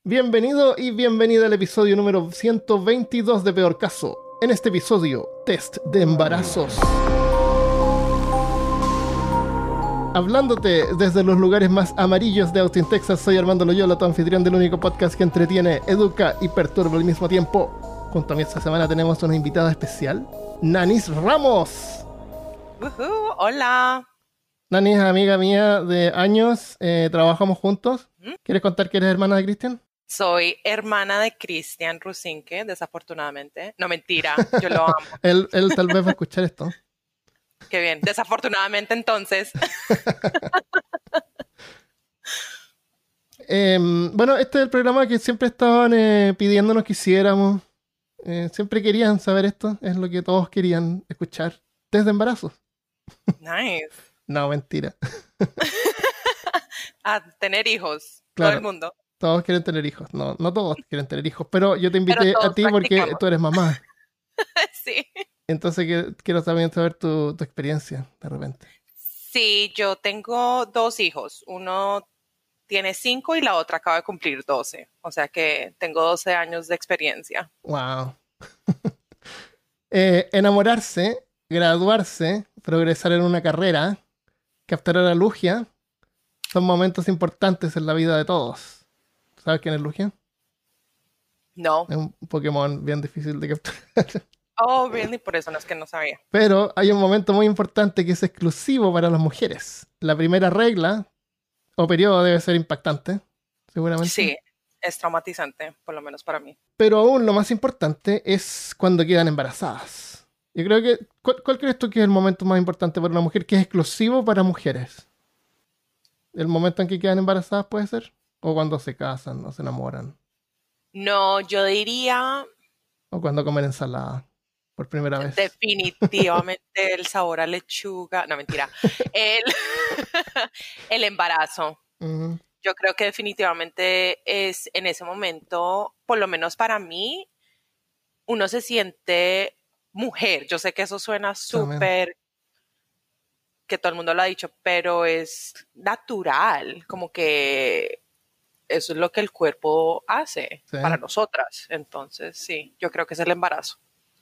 Bienvenido y bienvenida al episodio número 122 de Peor Caso. En este episodio, test de embarazos. Hablándote desde los lugares más amarillos de Austin, Texas, soy Armando Loyola, tu anfitrión del único podcast que entretiene, educa y perturba al mismo tiempo. Junto a mí esta semana tenemos una invitada especial, Nanis Ramos. Hola. Nanis es amiga mía de años, trabajamos juntos. ¿Quieres contar que eres hermana de Cristian? Soy hermana de Cristian Rusinque, desafortunadamente. No, mentira, yo lo amo. él tal vez va a escuchar esto. Qué bien, desafortunadamente entonces. Bueno, este es el programa que siempre estaban pidiéndonos que hiciéramos. Siempre querían saber esto, es lo que todos querían escuchar. Test de embarazos. Nice. No, mentira. A tener hijos, Claro. todo el mundo. Todos quieren tener hijos. No, no todos quieren tener hijos, pero yo te invité Pero a todos ti porque practicamos. tú eres mamá. Sí. Entonces quiero también saber tu experiencia de repente. Sí, yo tengo 2 hijos. Uno tiene 5 y la otra acaba de cumplir 12. O sea que tengo 12 años de experiencia. Wow. Enamorarse, graduarse, progresar en una carrera, capturar a Lugia, son momentos importantes en la vida de todos. ¿Sabes quién es Lugia? No. Es un Pokémon bien difícil de capturar. Oh, really, por eso no es que no sabía. Pero hay un momento muy importante que es exclusivo para las mujeres. La primera regla o periodo debe ser impactante, seguramente. Sí, es traumatizante, por lo menos para mí. Pero aún lo más importante es cuando quedan embarazadas. Yo creo que... ¿Cuál crees tú que es el momento más importante para una mujer que es exclusivo para mujeres? ¿El momento en que quedan embarazadas puede ser? ¿O cuando se casan o se enamoran? No, yo diría ¿O cuando comen ensalada por primera vez? definitivamente el sabor a lechuga. No, mentira. El, el embarazo. Ujú. Yo creo que definitivamente es en ese momento, por lo menos para mí, uno se siente mujer. Yo sé que eso suena También. súper, que todo el mundo lo ha dicho, pero es natural, como que eso es lo que el cuerpo hace Sí. para nosotras. Entonces, sí, yo creo que es el embarazo.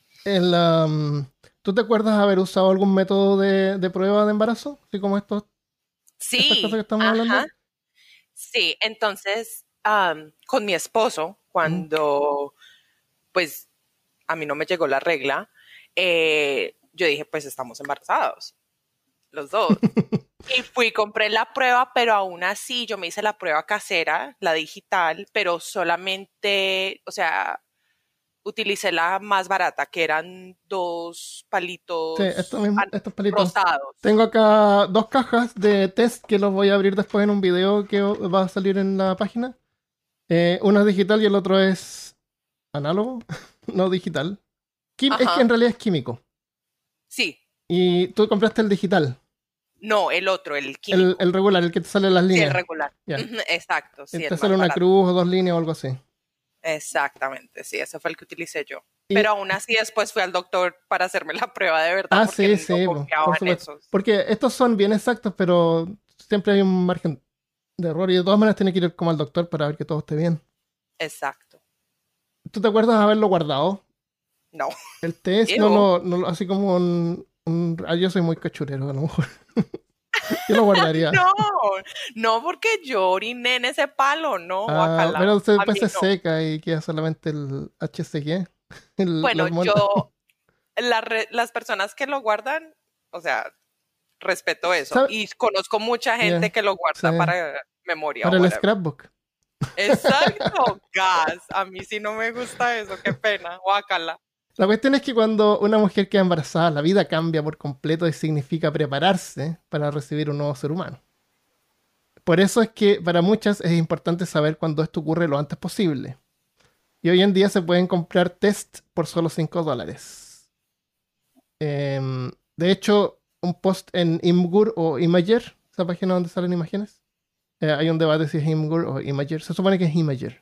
¿Tú te acuerdas haber usado algún método de prueba de embarazo? Así como estas cosas que Sí, estamos hablando. ajá, sí. Entonces, con mi esposo, Mm. cuando pues a mí no me llegó la regla, yo dije, pues estamos embarazados, los dos. Y fui, compré la prueba, pero aún así yo me hice la prueba casera, la digital, pero solamente, o sea, utilicé la más barata, que eran 2 Sí, esto palitos mismo, estos palitos. rosados. Tengo acá 2 cajas de test que los voy a abrir después en un video que va a salir en la página. Uno es digital y el otro es análogo, no digital. Es que en Ajá, realidad es químico. sí. Y tú compraste el digital, No, el otro, el el químico. regular, el que te sale las Sí, el líneas. regular. Ya. Ujú, exacto, sí, Te el sale más una barato. cruz o 2 líneas o algo así. Exactamente, sí, ese fue el que utilicé yo. Y, Pero aún así después fui al doctor para hacerme la prueba de verdad porque sí, no sí, confiaba por en supuesto. esos. Porque estos son bien exactos, pero siempre hay un margen de error y de todas maneras tiene que ir como al doctor para ver que todo esté bien. Exacto. ¿Tú te acuerdas de haberlo guardado? No. El test Ew. así como yo soy muy cachurero, a lo mejor. Yo lo guardaría. No, no porque yo oriné en ese palo, no, Ah, guacala. pero A después mí se no. seca y queda solamente el HCG, la Bueno, hormona. las personas que lo guardan, o sea, respeto eso. ¿Sabe? Y conozco mucha Ya, gente que lo sí, guarda para memoria para o el whatever. scrapbook. Exacto, gas. A mí sí no me gusta eso, qué pena, guacala. La cuestión es que cuando una mujer queda embarazada, la vida cambia por completo y significa prepararse para recibir un nuevo ser humano. Por eso es que para muchas es importante saber cuándo esto ocurre lo antes posible. Y hoy en día se pueden comprar test por solo $5. De hecho, un post en Imgur o Imager, esa página donde salen imágenes, hay un debate si es Imgur o Imager. Se supone que es Imager.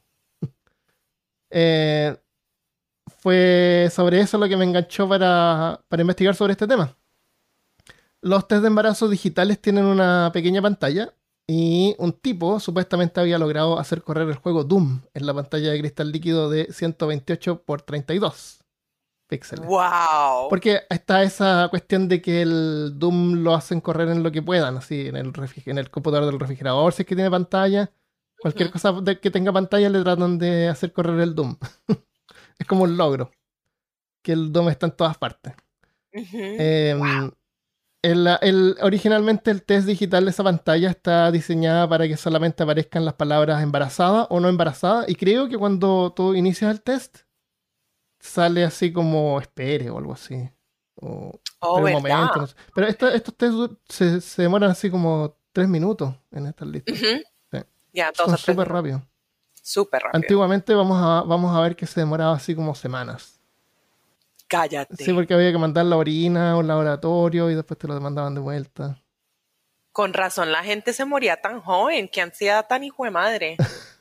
Eh, Fue sobre eso lo que me enganchó para investigar sobre este tema. Los test de embarazo digitales tienen una pequeña pantalla Y un tipo supuestamente había logrado hacer correr el juego Doom en la pantalla de cristal líquido de 128 por 32 píxeles. ¡Wow! Porque está esa cuestión de que el Doom lo hacen correr en lo que puedan, así, en el computador del refrigerador, si es que tiene pantalla. Cualquier cosa que tenga pantalla le tratan de hacer correr el Doom. Es como un logro, que el Doom está en todas partes. Wow. Originalmente el test digital de esa pantalla está diseñada para que solamente aparezcan las palabras embarazada o no embarazada. Y creo que cuando tú inicias el test, sale así como espere o algo así. O Oh, espere un momento, ¿verdad? no sé. Pero estos test se demoran así como 3 minutos en estas listas. Ujú. Sí. Ya, dos Son o tres súper minutos. rápidos. Súper rápido. Antiguamente vamos a ver que se demoraba así como semanas. Sí, Cállate. porque había que mandar la orina a un laboratorio y después te lo mandaban de vuelta. Con razón la gente se moría tan joven. Qué ansiedad tan hijo de madre.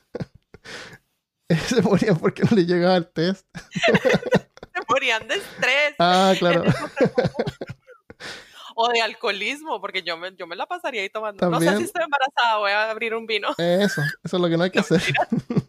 Se morían porque no le llegaba el test. Se morían de estrés. Ah, Es claro. súper común. O de alcoholismo, porque yo me la pasaría ahí tomando. No sé si También estoy embarazada, voy a abrir un vino. eso es lo que no hay que No, hacer. mentira.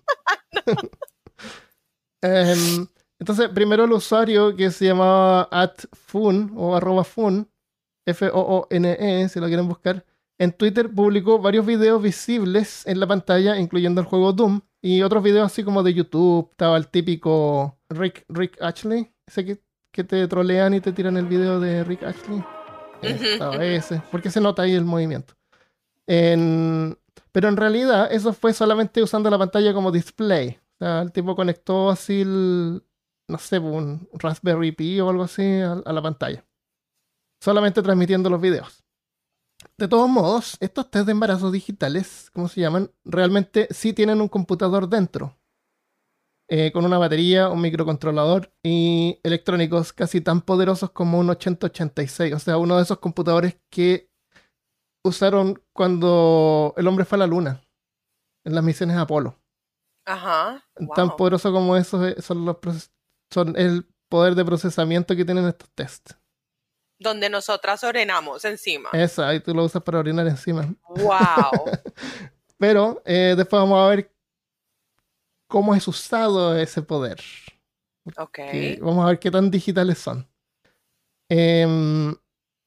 Em, entonces, primero el usuario que se llamaba @fun o @fun, FOONE, si lo quieren buscar, en Twitter publicó varios videos visibles en la pantalla, incluyendo el juego Doom, y otros videos así como de YouTube. Estaba el típico Rick Ashley, ese que te trolean y te tiran el video de Rick Ashley. Ujú, Estaba ujú. ese, porque se nota ahí el movimiento. En- Pero en realidad eso fue solamente usando la pantalla como display. O sea, el tipo conectó así no sé, un Raspberry Pi o algo así a la pantalla. Solamente transmitiendo los videos. De todos modos, estos test de embarazo digitales, ¿cómo se llaman? Realmente sí tienen un computador dentro, con una batería, un microcontrolador y electrónicos casi tan poderosos como un 8086. O sea, uno de esos computadores que usaron cuando el hombre fue a la luna, en las misiones Apolo. Ajá. Tan Wow. poderoso como esos son el poder de procesamiento que tienen estos tests. Donde nosotras orinamos encima. Esa, ahí tú lo usas para orinar encima. Wow. Pero después vamos a ver cómo es usado ese poder. Ok. Vamos a ver qué tan digitales son. Em,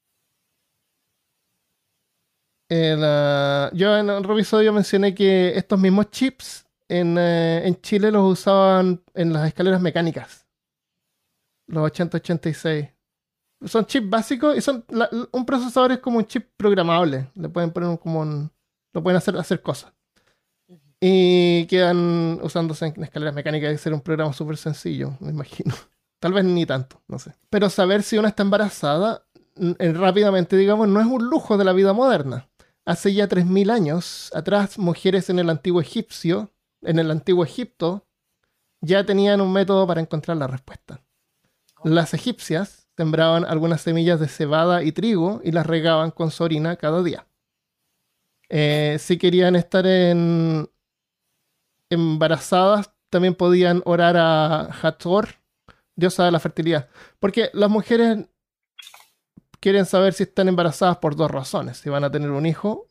yo en otro episodio mencioné que estos mismos chips en Chile los usaban en las escaleras mecánicas, los 8086. Son chips básicos y un procesador es como un chip programable. Le pueden poner lo pueden hacer cosas. Y quedan usándose en escaleras mecánicas. Debe ser un programa súper sencillo, me imagino. Tal vez ni tanto, no sé. Pero saber si una está embarazada rápidamente, digamos, no es un lujo de la vida moderna. Hace ya 3000 años atrás, mujeres en el antiguo Egipto, ya tenían un método para encontrar la respuesta. Las egipcias sembraban algunas semillas de cebada y trigo y las regaban con su orina cada día. Si querían estar embarazadas, también podían orar a Hathor, diosa de la fertilidad. Porque las mujeres quieren saber si están embarazadas por dos razones: si van a tener un hijo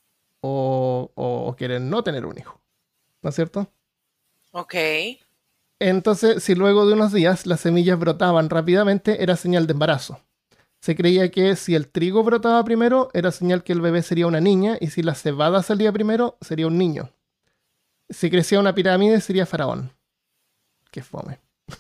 o quieren no tener un hijo. ¿No es cierto? Ok. Entonces, si luego de unos días las semillas brotaban rápidamente, era señal de embarazo. Se creía que si el trigo brotaba primero, era señal que el bebé sería una niña, y si la cebada salía primero, sería un niño. Si crecía una pirámide, sería faraón. Qué fome.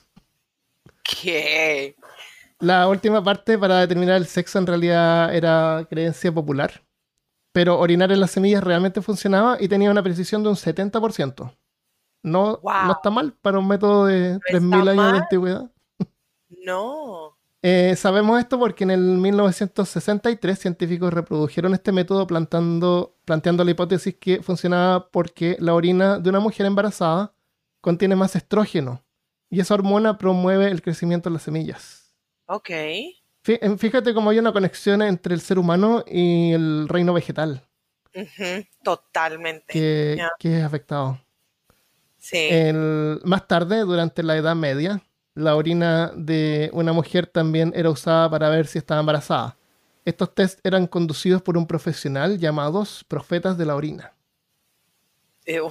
¿Qué? La última parte, para determinar el sexo, en realidad era creencia popular. Pero orinar en las semillas realmente funcionaba y tenía una precisión de un 70%. No, no está Wow. mal para un método de No está 3000 años de mal. antigüedad. No. Sabemos esto porque en el 1963 científicos reprodujeron este método planteando la hipótesis que funcionaba porque la orina de una mujer embarazada contiene más estrógeno y esa hormona promueve el crecimiento de las semillas. Ok. Fíjate cómo hay una conexión entre el ser humano y el reino vegetal Ujú, totalmente. que, Ya. que es afectado. Sí. Más tarde, durante la Edad Media, la orina de una mujer también era usada para ver si estaba embarazada. Estos test eran conducidos por un profesional llamados profetas de la orina. Ew.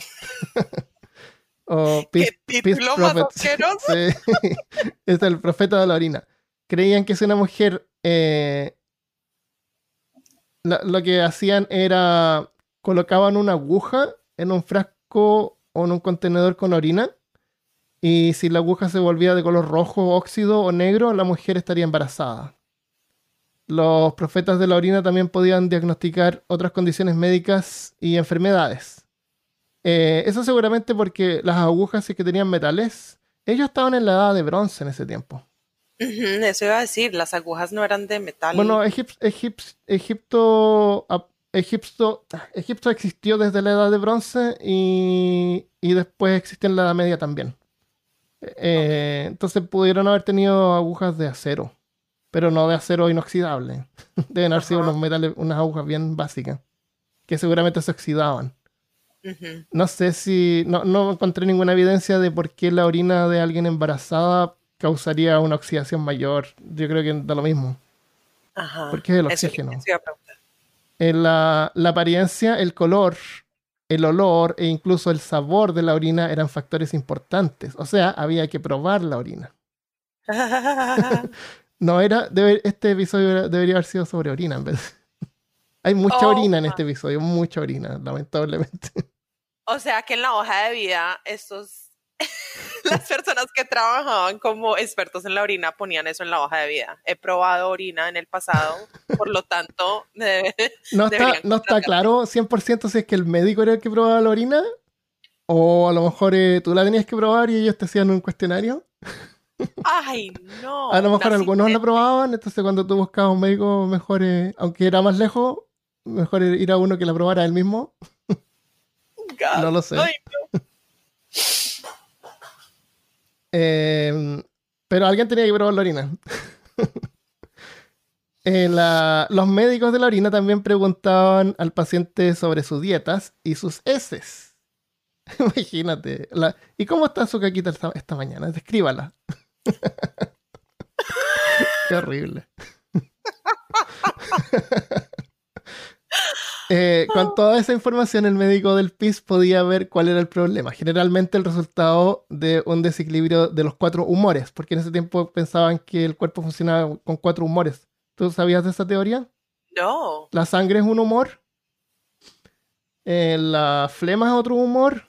O ¿Qué Peace título más Prophets. asqueroso? Sí. Es el profeta de la orina. Creían que si una mujer lo que hacían era colocaban una aguja en un frasco o en un contenedor con orina y si la aguja se volvía de color rojo, óxido o negro, la mujer estaría embarazada. Los profetas de la orina también podían diagnosticar otras condiciones médicas y enfermedades. Eso seguramente porque las agujas sí que tenían metales. Ellos estaban en la edad de bronce en ese tiempo. Ujú, eso iba a decir, las agujas no eran de Bueno, metal. Egipto existió desde la edad de bronce y después existió en la Edad Media también. Ok. Entonces pudieron haber tenido agujas de acero, pero no de acero inoxidable. Deben haber sido Ajá. unos metales, unas agujas bien básicas, que seguramente se oxidaban. Ujú. No sé si, no encontré ninguna evidencia de por qué la orina de alguien embarazada causaría una oxidación mayor. Yo creo que da lo mismo, Ajá. porque es el Eso oxígeno. iba a preguntar. La apariencia, el color, el olor e incluso el sabor de la orina eran factores importantes. O sea, había que probar la orina. No era, este episodio debería haber sido sobre orina en vez. Hay mucha Oh, orina en este episodio, mucha orina, lamentablemente. o sea que en la hoja de vida, las personas que trabajaban como expertos en la orina ponían eso en la hoja de vida. He probado orina en el pasado, por lo tanto, deberían No está contratarme. claro 100% si es que el médico era el que probaba la orina o a lo mejor tú la tenías que probar y ellos te hacían un cuestionario. Ay, A no, lo un mejor algunos la asistente. probaban, entonces cuando tú buscabas un médico, mejor, aunque era más lejos, mejor ir a uno que la probara él mismo. No Gas. lo sé. Ay, Eh, pero alguien tenía que probar la orina. Los médicos de la orina también preguntaban al paciente sobre sus dietas y sus heces. Imagínate. ¿Y cómo está su caquita esta mañana? Descríbala. Qué horrible. Con no. toda esa información, el médico del PIS podía ver cuál era el problema. Generalmente el resultado de un desequilibrio de los cuatro humores, porque en ese tiempo pensaban que el cuerpo funcionaba con cuatro humores. ¿Tú sabías de esa teoría? No. La sangre es un humor, la flema es otro humor.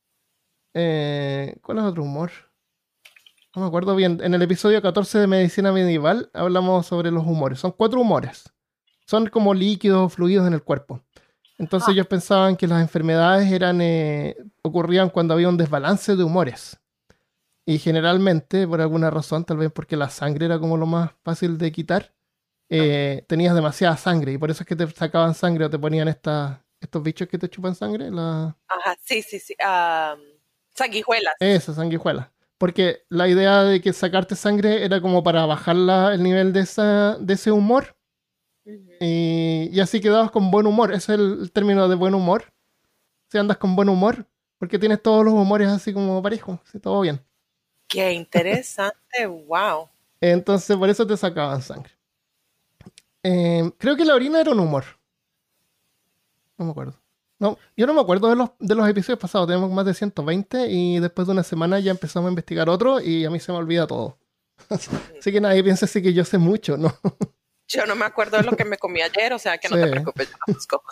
¿Cuál es otro humor? No me acuerdo bien. En el episodio 14 de Medicina Medieval hablamos sobre los humores. Son cuatro humores. Son como líquidos o fluidos en el cuerpo. Entonces Ah, ellos pensaban que las enfermedades ocurrían cuando había un desbalance de humores. Y generalmente, por alguna razón, tal vez porque la sangre era como lo más fácil de quitar, ok. tenías demasiada sangre. Y por eso es que te sacaban sangre o te ponían estos bichos que te chupan sangre, Ajá, sí, sí, sí. Sanguijuelas. esas sanguijuelas. Porque la idea de que sacarte sangre era como para bajar el nivel de ese humor. Ujú. Y así quedabas con buen humor. Ese es el término de buen humor. Si andas con buen humor, porque tienes todos los humores así como parejos, sí, todo bien. Qué interesante, wow. Entonces, por eso te sacaban sangre. Creo que la orina era un humor. No me acuerdo. No, yo no me acuerdo de los episodios pasados. Tenemos más de 120 y después de una semana ya empezamos a investigar otro y a mí se me olvida todo. Así que nadie piensa así que yo sé mucho, ¿no? Yo no me acuerdo de lo que me comí ayer, o sea que no te Sí. preocupes, yo no busco.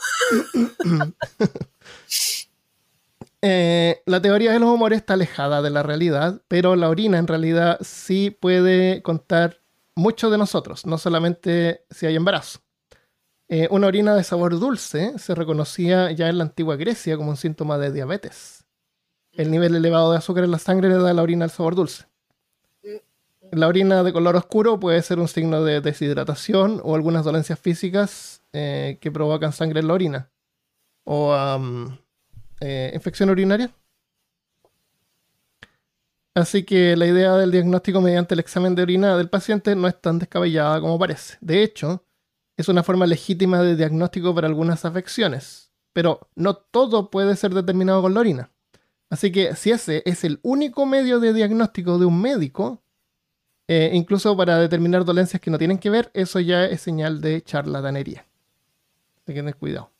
La teoría de los humores está alejada de la realidad, pero la orina en realidad sí puede contar mucho de nosotros, no solamente si hay embarazo. Una orina de sabor dulce se reconocía ya en la antigua Grecia como un síntoma de diabetes. El nivel elevado de azúcar en la sangre le da a la orina el sabor dulce. La orina de color oscuro puede ser un signo de deshidratación o algunas dolencias físicas que provocan sangre en la orina. O infección urinaria. Así que la idea del diagnóstico mediante el examen de orina del paciente no es tan descabellada como parece. De hecho, es una forma legítima de diagnóstico para algunas afecciones, pero no todo puede ser determinado con la orina. Así que si ese es el único medio de diagnóstico de un médico, Incluso para determinar dolencias que no tienen que ver, eso ya es señal de charlatanería. Hay que tener cuidado.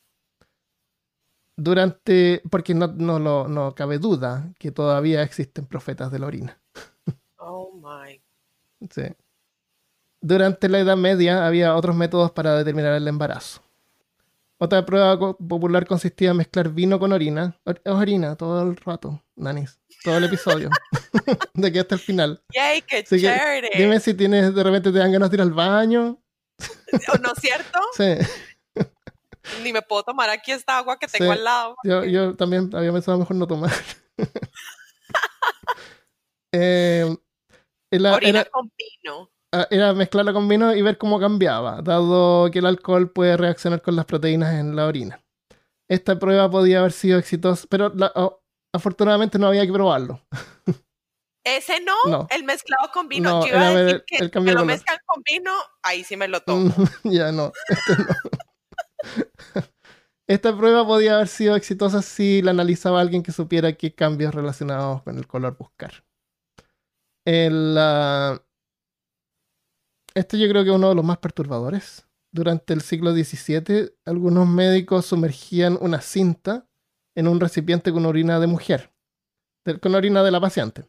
Porque no cabe duda que todavía existen profetas de la orina. Oh my. Sí. Durante la Edad Media había otros métodos para determinar el embarazo. Otra prueba popular consistía en mezclar vino con orina. Orina todo el rato, nanis. Todo el episodio. De aquí hasta el final. ¡Yay, qué Así que chévere! dime si de repente te dan ganas de ir al baño. ¿No es cierto? Sí. Ni me puedo tomar aquí esta agua que Sí. tengo al lado. Yo también había pensado mejor no tomar. Eh, Orina con vino. Era mezclarla con vino y ver cómo cambiaba, dado que el alcohol puede reaccionar con las proteínas en la orina. Esta prueba podía haber sido exitosa, pero afortunadamente no había que probarlo. Ese no, No, el mezclado con vino. no, Yo iba a era decir el que cambio de lo color. mezclan con vino, ahí sí me lo tomo. Ya no, no. Esta prueba podía haber sido exitosa si la analizaba alguien que supiera qué cambios relacionados con el color buscar. Este yo creo que es uno de los más perturbadores. Durante el siglo XVII, algunos médicos sumergían una cinta en un recipiente con orina de mujer, con orina de la paciente.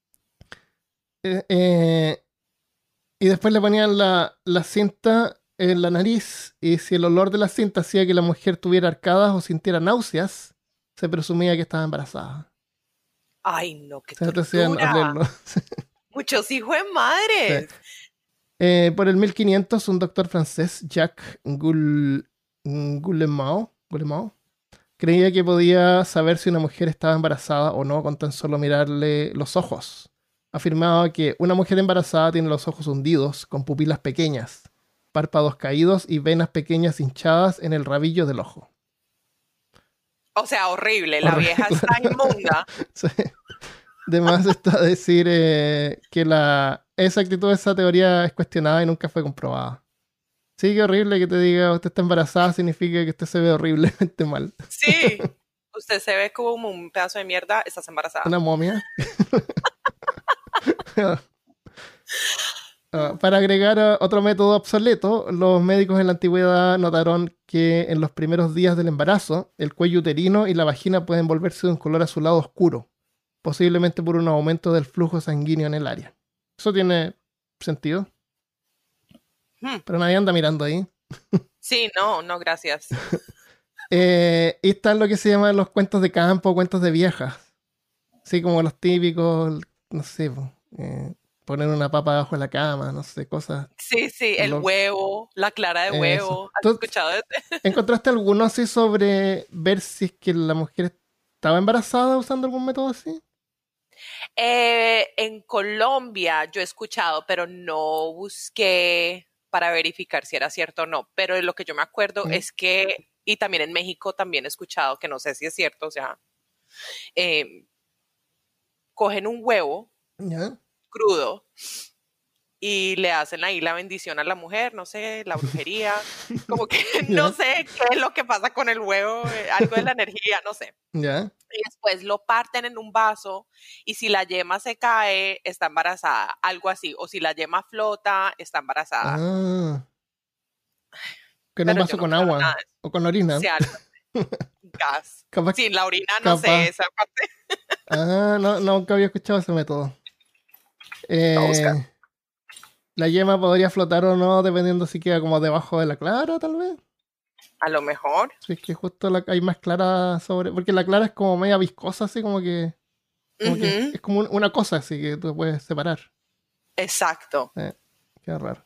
Y después le ponían la cinta en la nariz, y si el olor de la cinta hacía que la mujer tuviera arcadas o sintiera náuseas, se presumía que estaba embarazada. Ay, no, qué O sea, te hacían tortura. olerlo. Muchos hijos de madres. Sí. Por el 1500, un doctor francés, Jacques Guillemeau, creía que podía saber si una mujer estaba embarazada o no con tan solo mirarle los ojos. Afirmaba que una mujer embarazada tiene los ojos hundidos, con pupilas pequeñas, párpados caídos y venas pequeñas hinchadas en el rabillo del ojo. O sea, horrible. La vieja está inmunda. Sí. Además está decir que esa actitud, esa teoría es cuestionada y nunca fue comprobada. Sí, qué horrible que te diga usted está embarazada, significa que usted se ve horriblemente mal. Sí. Usted se ve como un pedazo de mierda, estás embarazada. Una momia. Para agregar otro método obsoleto, los médicos en la antigüedad notaron que en los primeros días del embarazo, el cuello uterino y la vagina pueden volverse de un color azulado oscuro, posiblemente por un aumento del flujo sanguíneo en el área. Eso tiene sentido. Pero nadie anda mirando ahí. Sí, no, gracias. Y están lo que se llaman los cuentos de campo, cuentos de viejas. Así como los típicos, no sé, poner una papa abajo de la cama, no sé, cosas. Sí, el huevo, la clara de huevo. ¿Has escuchado de ¿Encontraste alguno así sobre ver si es que la mujer estaba embarazada usando algún método así? En Colombia yo he escuchado, pero no busqué para verificar si era cierto o no. Pero de lo que yo me acuerdo es que, y también en México también he escuchado, que no sé si es cierto, o sea, cogen un huevo crudo y le hacen ahí la bendición a la mujer, no sé, la brujería, como que no sé qué es lo que pasa con el huevo, algo de la energía, no sé. Y después lo parten en un vaso y si la yema se cae, está embarazada, algo así. O si la yema flota, está embarazada. En un vaso con agua o con orina. Sí, gas. Capaz, sí, la orina no sé esa parte. No, nunca había escuchado ese método. La yema podría flotar o no, dependiendo si queda como debajo de la clara, tal vez. A lo mejor. Sí, es que justo hay más clara sobre... Porque la clara es como media viscosa, así como que es como una cosa así que tú puedes separar. Exacto. Qué raro.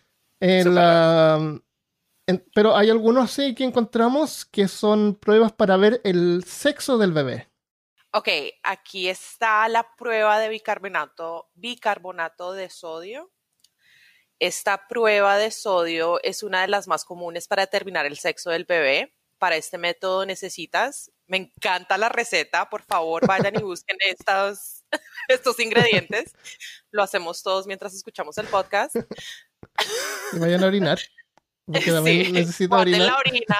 Pero hay algunos sí que encontramos que son pruebas para ver el sexo del bebé. Ok, aquí está la prueba de bicarbonato de sodio. Esta prueba de sodio es una de las más comunes para determinar el sexo del bebé. Para este método me encanta la receta, por favor vayan y busquen estos ingredientes. Lo hacemos todos mientras escuchamos el podcast. Y vayan a orinar, porque también necesito orinar. La orina.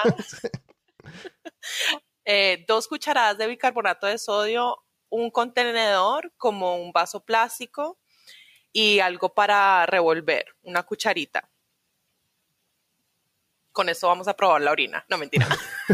2 cucharadas de bicarbonato de sodio, un contenedor como un vaso plástico, y algo para revolver, una cucharita. Con eso vamos a probar la orina. No, mentira.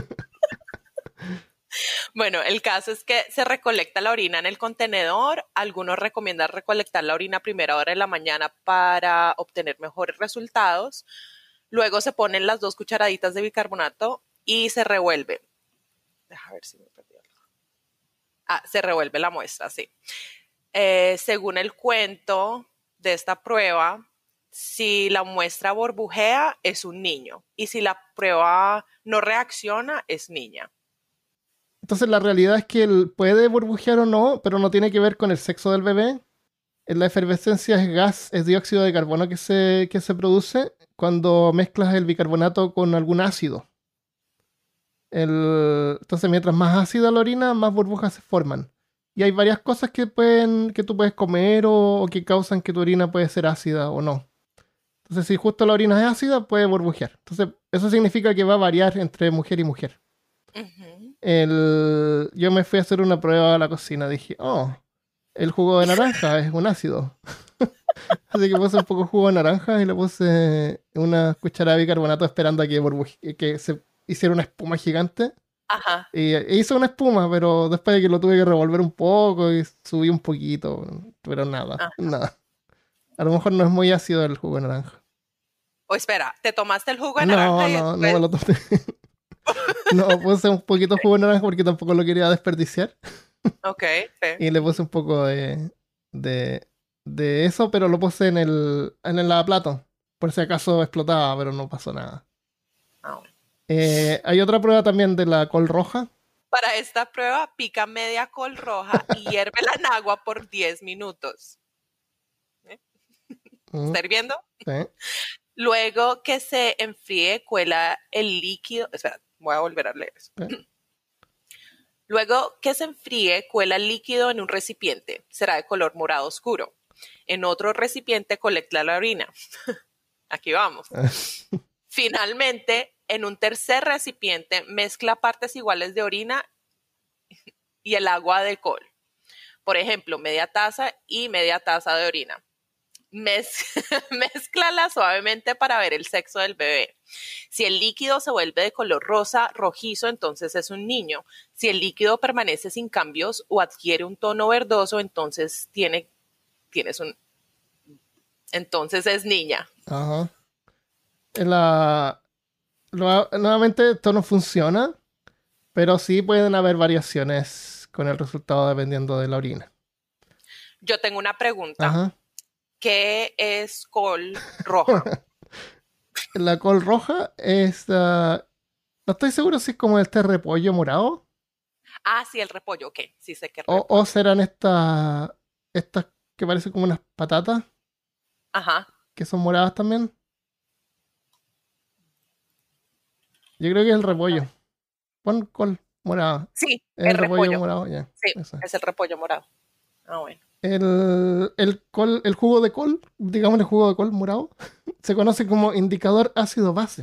Bueno, el caso es que se recolecta la orina en el contenedor. Algunos recomiendan recolectar la orina a primera hora de la mañana para obtener mejores resultados. Luego se ponen las 2 cucharaditas de bicarbonato y se revuelve. Deja ver si me perdí algo. Se revuelve la muestra, sí. Según el cuento de esta prueba, si la muestra burbujea, es un niño. Y si la prueba no reacciona, es niña. Entonces la realidad es que él puede burbujear o no, pero no tiene que ver con el sexo del bebé. La efervescencia es gas, es dióxido de carbono que se produce cuando mezclas el bicarbonato con algún ácido. Entonces mientras más ácida la orina, más burbujas se forman. Y hay varias cosas que tú puedes comer o que causan que tu orina puede ser ácida o no. Entonces si justo la orina es ácida, puede burbujear. Entonces eso significa que va a variar entre mujer y mujer. Uh-huh. Yo me fui a hacer una prueba a la cocina. Dije, el jugo de naranja es un ácido. Así que puse un poco de jugo de naranja y le puse una cucharada de bicarbonato esperando a que se hiciera una espuma gigante. Ajá. Y hizo una espuma, pero después de que lo tuve que revolver un poco y subí un poquito, pero nada. A lo mejor no es muy ácido el jugo de naranja. Espera, ¿te tomaste el jugo de naranja? No me lo tomé. No, puse un poquito de jugo de naranja porque tampoco lo quería desperdiciar. Ok, sí. Y le puse un poco de eso, pero lo puse en el lavaplato. Por si acaso explotaba, pero no pasó nada. Bueno. Hay otra prueba también de la col roja. Para esta prueba, pica media col roja y hiérvela en agua por 10 minutos. ¿Está hirviendo? Sí. Luego que se enfríe, cuela el líquido. Espera, voy a volver a leer eso. Sí. Luego que se enfríe, cuela el líquido en un recipiente. Será de color morado oscuro. En otro recipiente colecta la orina. Aquí vamos. Finalmente, en un tercer recipiente, mezcla partes iguales de orina y el agua de col. Por ejemplo, media taza y media taza de orina. Mézclala suavemente para ver el sexo del bebé. Si el líquido se vuelve de color rosa rojizo, entonces es un niño. Si el líquido permanece sin cambios o adquiere un tono verdoso, entonces entonces es niña. Ajá. Nuevamente esto no funciona, pero sí pueden haber variaciones con el resultado dependiendo de la orina. Yo tengo una pregunta. Ajá. ¿Qué es col roja? La col roja es... no estoy seguro si es como este repollo morado. Sí, el repollo, ok. Sí sé que O serán estas que parecen como unas patatas. Ajá. Que son moradas también. Yo creo que es el repollo. Pon col morada. Sí, es el repollo morado, ya. Sí, es el repollo morado. Bueno. El jugo de col, digamos el jugo de col morado, se conoce como indicador ácido-base.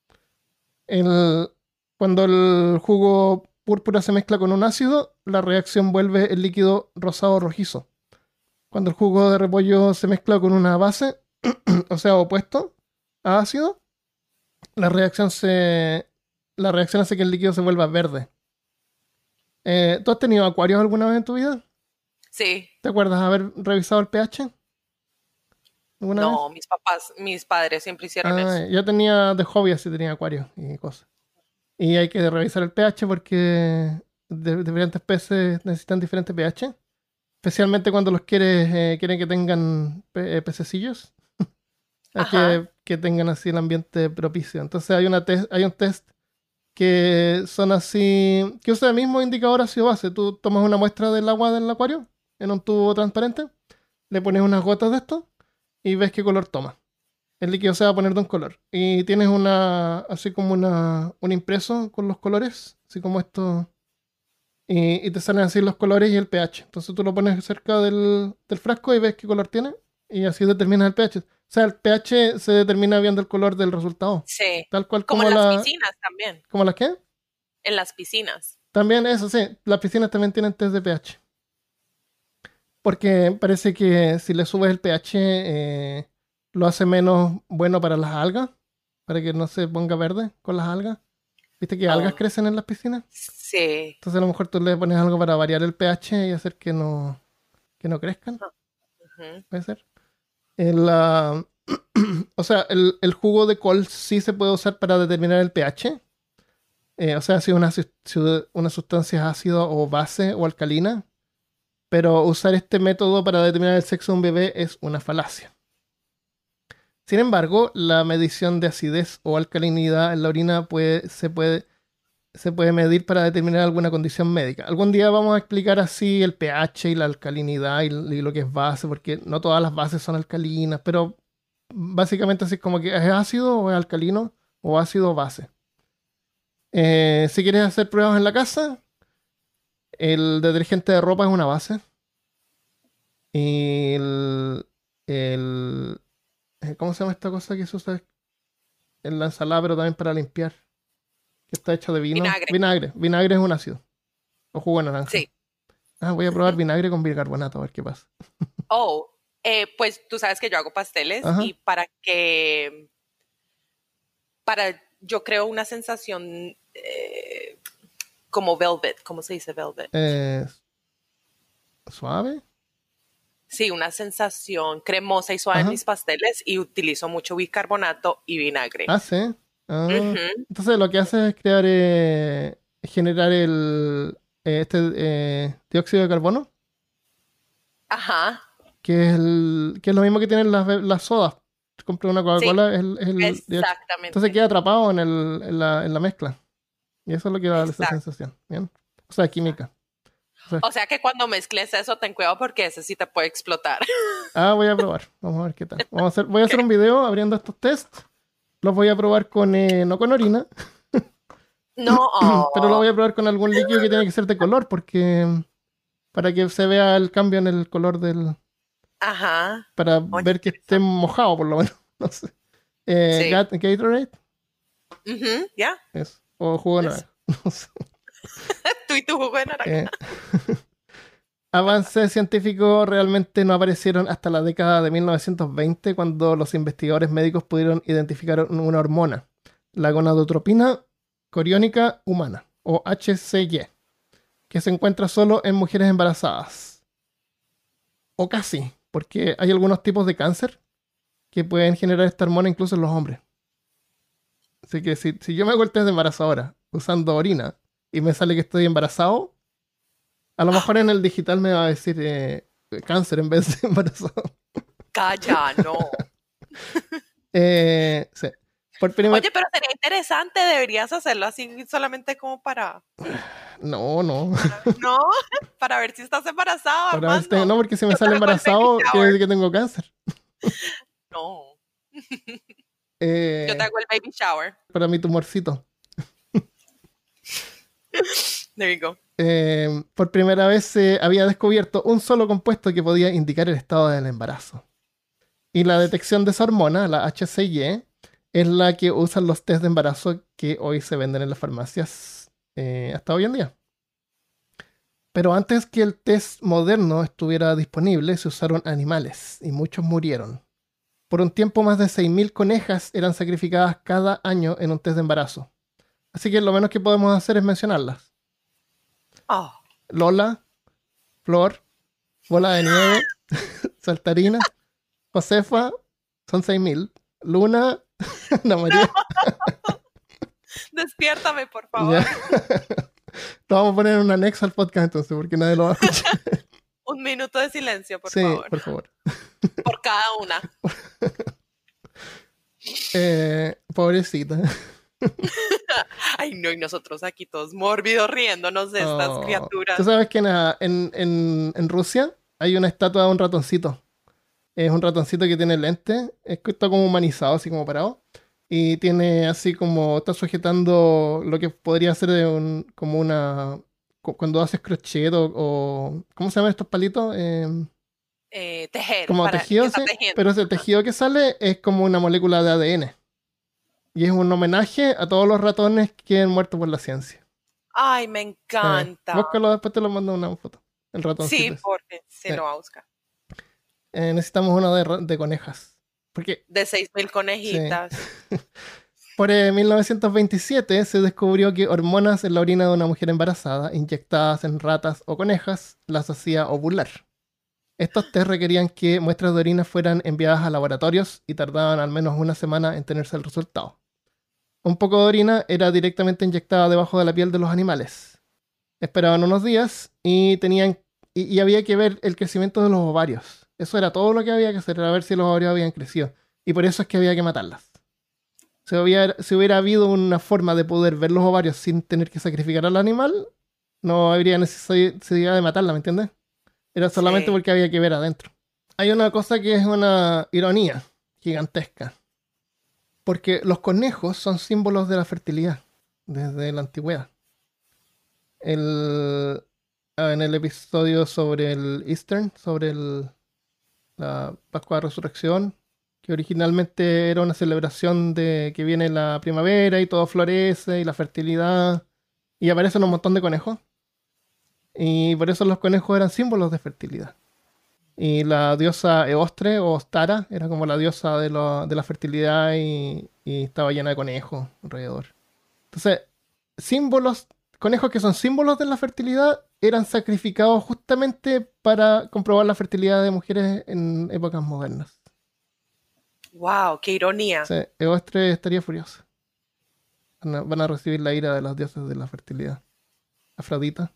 Cuando el jugo púrpura se mezcla con un ácido, la reacción vuelve el líquido rosado rojizo. Cuando el jugo de repollo se mezcla con una base, o sea, opuesto a ácido, la reacción hace que el líquido se vuelva verde. ¿Tú has tenido acuarios alguna vez en tu vida? Sí. ¿Te acuerdas haber revisado el pH? No, vez? Mis padres siempre hicieron eso. Yo tenía de hobby, así tenía acuarios y cosas. Y hay que revisar el pH porque diferentes peces necesitan diferente pH. Especialmente cuando los quieren que tengan pececillos. que tengan así el ambiente propicio. Entonces hay un test que son así, que usa el mismo indicador ácido-base. Tú tomas una muestra del agua del acuario en un tubo transparente, le pones unas gotas de esto y ves qué color toma. El líquido se va a poner de un color. Y tienes así como un impreso con los colores, así como esto. Y te salen así los colores y el pH. Entonces tú lo pones cerca del frasco y ves qué color tiene. Y así determinas el pH. O sea, el pH se determina viendo el color del resultado. Sí. Tal cual como en las piscinas también. ¿Cómo las qué? En las piscinas. También eso, sí. Las piscinas también tienen test de pH. Porque parece que si le subes el pH, lo hace menos bueno para las algas, para que no se ponga verde con las algas. ¿Viste que algas Oh, crecen en las piscinas? sí. Entonces a lo mejor tú le pones algo para variar el pH y hacer que no crezcan, Ujú. puede ser. O sea, el jugo de col sí se puede usar para determinar el pH. O sea, si una sustancia es ácida o base o alcalina. Pero usar este método para determinar el sexo de un bebé es una falacia. Sin embargo, la medición de acidez o alcalinidad en la orina se puede medir para determinar alguna condición médica. Algún día vamos a explicar así el pH y la alcalinidad y lo que es base, porque no todas las bases son alcalinas, pero básicamente así como que es ácido o es alcalino o ácido o base. Si quieres hacer pruebas en la casa, el detergente de ropa es una base. Y el- ¿cómo se llama esta cosa que se usa en la ensalada, pero también para limpiar? Que está hecho de vino. Vinagre. Vinagre. Vinagre es un ácido. O jugo de naranja. Sí. Ah, voy a probar Ujú. vinagre con bicarbonato a ver qué pasa. Oh, pues tú sabes que yo hago pasteles Ajá. y yo creo una sensación como velvet, ¿cómo se dice velvet? Eh, ¿Suave? Sí, una sensación cremosa y suave en Ajá. mis pasteles y utilizo mucho bicarbonato y vinagre. Ah, sí. Ah. Ujú. Entonces lo que hace es generar dióxido de carbono, Ajá, que es lo mismo que tienen las sodas. Compré una sí, Coca-Cola, es el dióxido. Entonces exactamente, queda atrapado en la mezcla. Y eso es lo que da esa exacto, sensación. ¿Bien? O sea, exacto. química. O sea, O sea que cuando mezcles eso, ten cuidado porque ese sí te puede explotar. voy a probar. Vamos a ver qué tal. Voy a hacer Ok. un video abriendo estos tests. Los voy a probar no con orina, No, pero lo oh, voy a probar con algún líquido que tiene que ser de color, porque para que se vea el cambio en el color ajá. para Oye, ver que esté interesante. mojado, por lo menos. No sé. Sí. Gatorade, Ujú, ya. eso. O jugo de Es- naranja. No sé. Tú y tu jugo de naranja. Eh, Avances científicos realmente no aparecieron hasta la década de 1920, cuando los investigadores médicos pudieron identificar una hormona, la gonadotropina coriónica humana, o HCG, que se encuentra solo en mujeres embarazadas. O casi, porque hay algunos tipos de cáncer que pueden generar esta hormona incluso en los hombres. Así que si yo me hago el test de embarazadora usando orina y me sale que estoy embarazado, a lo mejor en el digital me va a decir cáncer en vez de embarazado. Calla, no. Sí. Por primer... Oye, pero sería interesante, deberías hacerlo así solamente como No, no. ¿no? Para ver si estás embarazado, Para ver si tengo... Armando. No, porque si me Yo te sale hago el baby embarazado, quiere shower. decir que tengo cáncer. No, yo te Eh, hago el baby shower. para mi tumorcito. There you go. Por primera vez se había descubierto un solo compuesto que podía indicar el estado del embarazo. Y la detección de esa hormona, la HCG, es la que usan los test de embarazo que hoy se venden en las farmacias hasta hoy en día. Pero antes que el test moderno estuviera disponible, se usaron animales y muchos murieron. Por un tiempo, más de 6.000 conejas eran sacrificadas cada año en un test de embarazo. Así que lo menos que podemos hacer es mencionarlas. Oh, Lola, Flor, Bola de Nieve, Saltarina, Josefa, son 6.000. Luna, Ana no, María, despiértame, por ya. favor. Lo vamos a poner en un anexo al podcast entonces, porque nadie lo va a escuchar. Un minuto de silencio, por Sí, favor. por favor. Por cada una. Pobrecita. Ay, no, y nosotros aquí todos mórbidos riéndonos de estas Oh. Tú criaturas. sabes que en Rusia hay una estatua de un ratoncito. Es un ratoncito que tiene lente, está como humanizado, así como parado. Y tiene así como, está sujetando lo que podría ser como cuando haces crochet ¿cómo se llaman estos palitos? Tejer, Como para tejido, que está sí. tejiendo. Pero ese Ajá. tejido que sale es como una molécula de ADN. Y es un homenaje a todos los ratones que han muerto por la ciencia. Ay, me encanta. Búscalo, después te lo mando una foto. el Sí, ratoncito. porque se Sí. lo va a buscar. Necesitamos uno de conejas. Porque, De 6.000 sí. conejitas. Por 1927 se descubrió que hormonas en la orina de una mujer embarazada, inyectadas en ratas o conejas, las hacía ovular. Estos test requerían que muestras de orina fueran enviadas a laboratorios y tardaban al menos una semana en tenerse el resultado. Un poco de orina era directamente inyectada debajo de la piel de los animales. Esperaban unos días y y había que ver el crecimiento de los ovarios. Eso era todo lo que había que hacer, era ver si los ovarios habían crecido. Y por eso es que había que matarlas. Si hubiera habido una forma de poder ver los ovarios sin tener que sacrificar al animal, no habría necesidad de matarla, ¿me entiendes? Era solamente Sí. porque había que ver adentro. Hay una cosa que es una ironía gigantesca. Porque los conejos son símbolos de la fertilidad desde la antigüedad. El, en el episodio sobre el Eastern, sobre la Pascua de Resurrección, que originalmente era una celebración de que viene la primavera y todo florece y la fertilidad, y aparecen un montón de conejos. Y por eso los conejos eran símbolos de fertilidad. Y la diosa Eostre o Ostara era como la diosa de la fertilidad y estaba llena de conejos alrededor. Entonces, símbolos, conejos que son símbolos de la fertilidad eran sacrificados justamente para comprobar la fertilidad de mujeres en épocas modernas. Wow, qué O ironía. sea, Eostre estaría furiosa. Van a recibir la ira de los dioses de la fertilidad. Afrodita.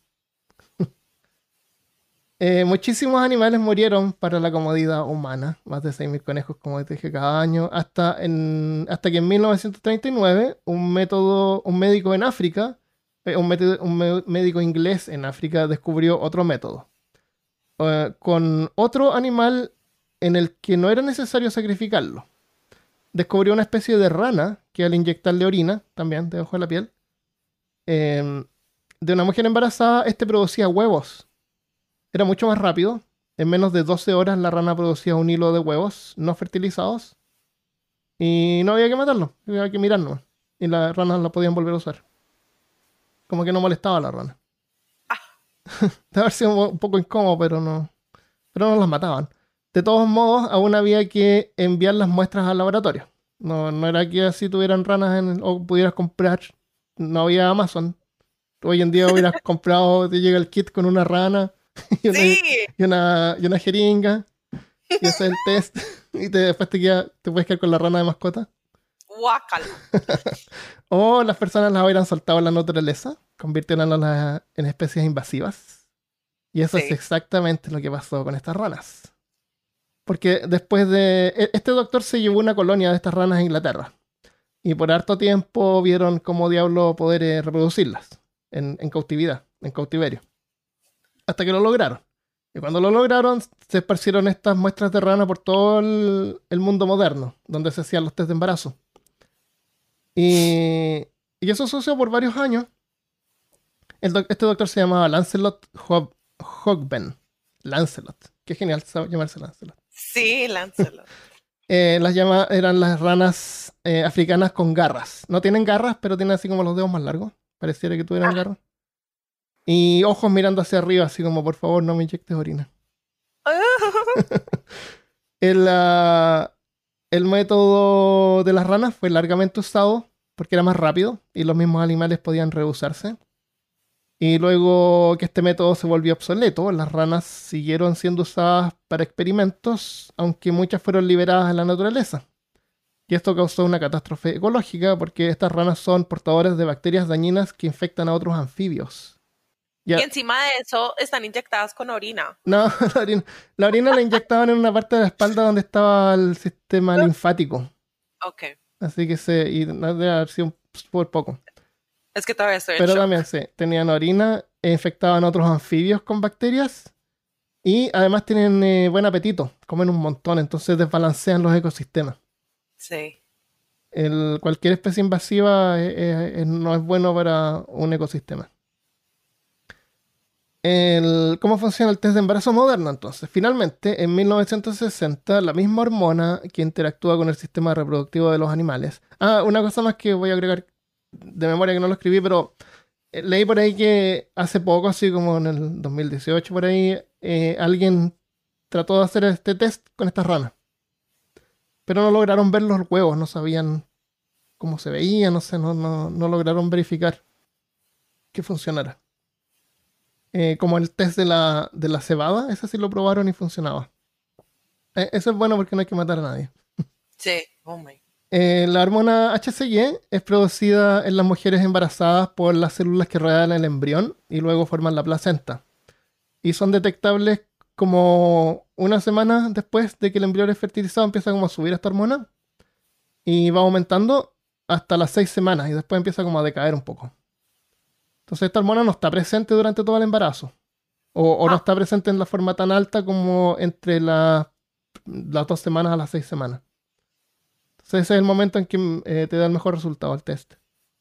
Muchísimos animales murieron para la comodidad humana, más de 6.000 conejos, como te dije, cada año, hasta que en 1939 un médico en África, médico inglés en África, descubrió otro método, con otro animal en el que no era necesario sacrificarlo. Descubrió una especie de rana que al inyectarle orina, también debajo de la piel, em, de una mujer embarazada, este producía huevos. Era mucho más rápido. En menos de 12 horas la rana producía un hilo de huevos no fertilizados y no había que matarlo, había que mirar nomás. Y las ranas la podían volver a usar. Como que no molestaba a la rana. Debe haber sido un poco incómodo, pero no las mataban. De todos modos, aún había que enviar las muestras al laboratorio. No era que así tuvieran ranas o pudieras comprar. No había Amazon. Hoy en día hubieras comprado, te llega el kit con una rana y Sí, y una jeringa y haces el test y después te puedes quedar con la rana de mascota. guácala. O las personas las hubieran soltado en la naturaleza, convirtiéndolas en especies invasivas. Y eso es Sí. exactamente lo que pasó con estas ranas. Porque este doctor se llevó una colonia de estas ranas a Inglaterra. Y por harto tiempo vieron cómo diablo poder reproducirlas en cautividad, en cautiverio. Hasta que lo lograron. Y cuando lo lograron, se esparcieron estas muestras de rana por todo el mundo moderno, donde se hacían los test de embarazo. Y eso sucedió por varios años. Este doctor se llamaba Lancelot Hogben. Lancelot. Qué genial llamarse Lancelot. Sí, Lancelot. Eran las ranas africanas con garras. No tienen garras, pero tienen así como los dedos más largos. Pareciera que tuvieran garras. Y ojos mirando hacia arriba, así como, por favor, no me inyectes orina. El, ah, el método de las ranas fue largamente usado porque era más rápido y los mismos animales podían reusarse. Y luego que este método se volvió obsoleto, las ranas siguieron siendo usadas para experimentos, aunque muchas fueron liberadas en la naturaleza. Y esto causó una catástrofe ecológica porque estas ranas son portadoras de bacterias dañinas que infectan a otros anfibios. Y Ya, encima de eso están inyectadas con orina. no, la orina la inyectaban en una parte de la espalda donde estaba el sistema linfático. Ok. Así que y no debe haber sido por poco. Es que todavía estoy en Pero shock. también sí, tenían orina e infectaban otros anfibios con bacterias. Y además tienen buen apetito, comen un montón, entonces desbalancean los ecosistemas. Sí. Cualquier especie invasiva no es bueno para un ecosistema. ¿Cómo funciona el test de embarazo moderno entonces? Finalmente, en 1960, la misma hormona que interactúa con el sistema reproductivo de los animales. Ah, una cosa más que voy a agregar de memoria que no lo escribí, pero leí por ahí que hace poco, así como en el 2018, por ahí, alguien trató de hacer este test con estas ranas. Pero no lograron ver los huevos, no sabían cómo se veían, no sé, no lograron verificar que funcionara. Como el test de la cebada, ese sí lo probaron y funcionaba. Eso es bueno porque no hay que matar a nadie. Sí, oh my. La hormona HCG es producida en las mujeres embarazadas por las células que rodean el embrión y luego forman la placenta. Y son detectables como una semana después de que el embrión es fertilizado, empieza como a subir esta hormona y va aumentando hasta las 6 semanas y después empieza como a decaer un poco. Entonces esta hormona no está presente durante todo el embarazo o no está presente en la forma tan alta como entre las 2 semanas a las 6 semanas. Entonces ese es el momento en que te da el mejor resultado el test.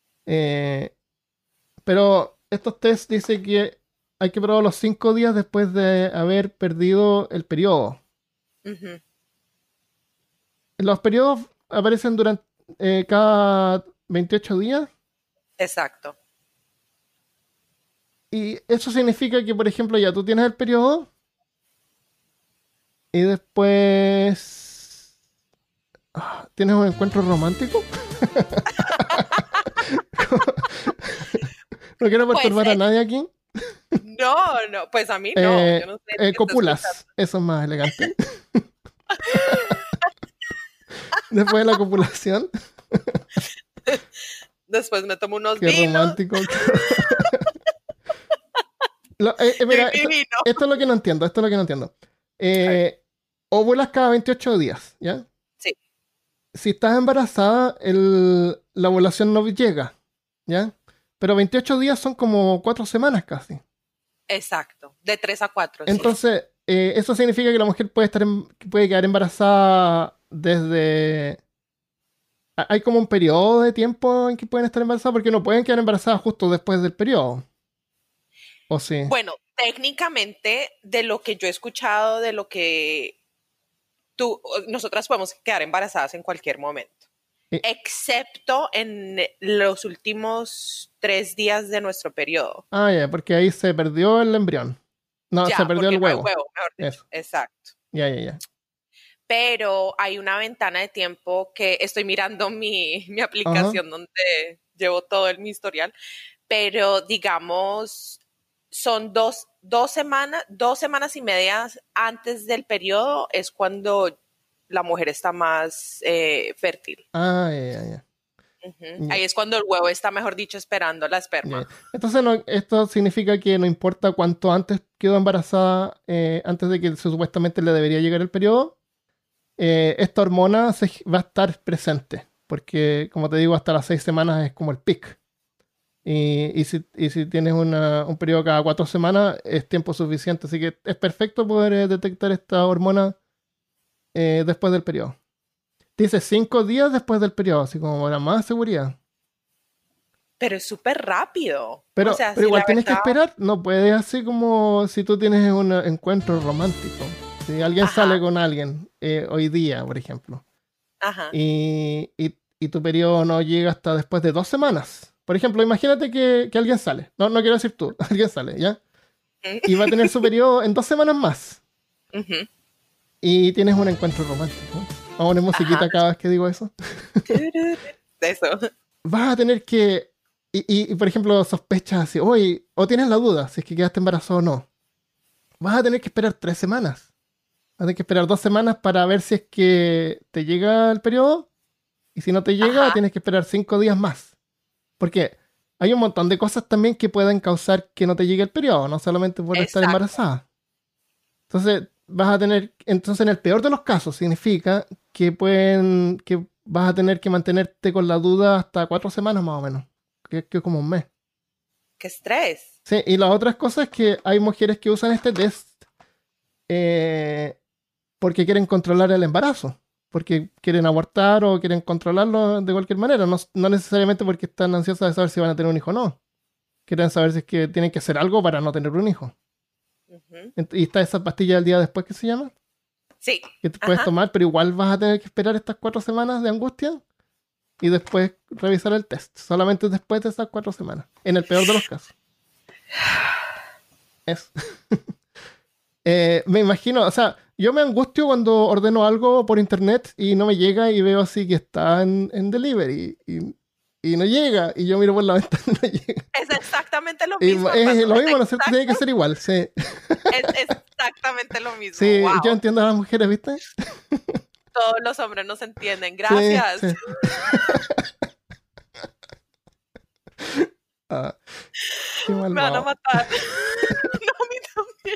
Pero estos tests dicen que hay que probar los 5 días después de haber perdido el periodo. Ujú. Los periodos aparecen durante cada 28 días. Exacto. Y eso significa que, por ejemplo, ya tú tienes el periodo y después tienes un encuentro romántico. No quiero Pues perturbar a nadie aquí. no, pues a mí no, yo no sé qué está Copulas, eso es más elegante. Después de la copulación, Después me tomo unos qué vinos. romántico. Mira, Y vino. esto es lo que no entiendo, esto es lo que no entiendo. Ovulas cada 28 días, ¿ya? Sí, Si estás embarazada, la ovulación no llega, ¿ya? Pero 28 días son como 4 semanas casi. exacto. De 3 a 4, sí. Entonces, eso significa que la mujer puede quedar embarazada desde... Hay como un periodo de tiempo en que pueden estar embarazadas porque no pueden quedar embarazadas justo después del periodo. ¿O sí? Bueno, técnicamente, de lo que yo he escuchado, de lo que nosotras podemos quedar embarazadas en cualquier momento, Eh, excepto en los últimos 3 días de nuestro periodo. ya, porque ahí se perdió el embrión. No, se Ya, perdió porque el no hay huevo. huevo, mejor dicho. Eso. Exacto. Ya. Pero hay una ventana de tiempo que estoy mirando mi Ajá. aplicación donde llevo todo mi historial, pero digamos, son dos semanas, 2 semanas y media antes del periodo es cuando la mujer está más fértil. Ya. Ujú. Ya, Ahí es cuando el huevo está, mejor dicho, esperando la ya. esperma. Entonces, esto significa que no importa cuánto antes quedó embarazada, antes de que supuestamente le debería llegar el periodo, esta hormona va a estar presente. Porque, como te digo, hasta las 6 semanas es como el pic. Y si tienes un periodo cada 4 semanas, es tiempo suficiente. Así que es perfecto poder detectar esta hormona después del periodo. Dice 5 días después del periodo, así como para más seguridad. Pero es súper rápido. O Pero, sea, pero si igual la tienes que verdad, esperar, no puedes así como si tú tienes un encuentro romántico. Si alguien sale ajá, con alguien hoy día, por ejemplo, ajá. y tu periodo no llega hasta después de 2 semanas. Por ejemplo, imagínate que alguien sale, no quiero decir tú, alguien sale, ¿ya? Y va a tener su periodo en 2 semanas más. Ujú, Y tienes un encuentro romántico. Vamos a poner ajá. musiquita cada vez que digo eso. Eso. Vas a tener que... Y, por ejemplo, sospechas así, oye, o tienes la duda si es que quedaste embarazado o no. Vas a tener que esperar 3 semanas. Vas a tener que esperar 2 semanas para ver si es que te llega el periodo. Y si no te llega, Ajá, tienes que esperar 5 días más. Porque hay un montón de cosas también que pueden causar que no te llegue el periodo, no solamente por estar exacto. embarazada. Entonces, entonces en el peor de los casos, significa que vas a tener que mantenerte con la duda hasta 4 semanas más o menos, que es como un mes. Qué estrés. Sí, y la otra cosa es que hay mujeres que usan este test eh, porque quieren controlar el embarazo, porque quieren abortar o quieren controlarlo de cualquier manera, no necesariamente porque están ansiosas de saber si van a tener un hijo o no. Quieren saber si es que tienen que hacer algo para no tener un hijo. Ujú. Y está esa pastilla del día después que se llama, Sí, que te puedes ajá. tomar, pero igual vas a tener que esperar estas 4 semanas de angustia. y después revisar el test. Solamente después de esas 4 semanas. En el peor de los casos. Eso. Me imagino, o sea, yo me angustio cuando ordeno algo por internet y no me llega y veo así que está en delivery y no llega y yo miro por la ventana y no llega. Es exactamente lo Y mismo. es lo mismo, ¿no es cierto? Tiene que ser igual, sí. Es exactamente lo mismo. Sí, Wow. yo entiendo a las mujeres, ¿viste? Todos los hombres nos entienden. Gracias. Sí, sí. Ah, qué Me van a malvado. matar. No, a mí también.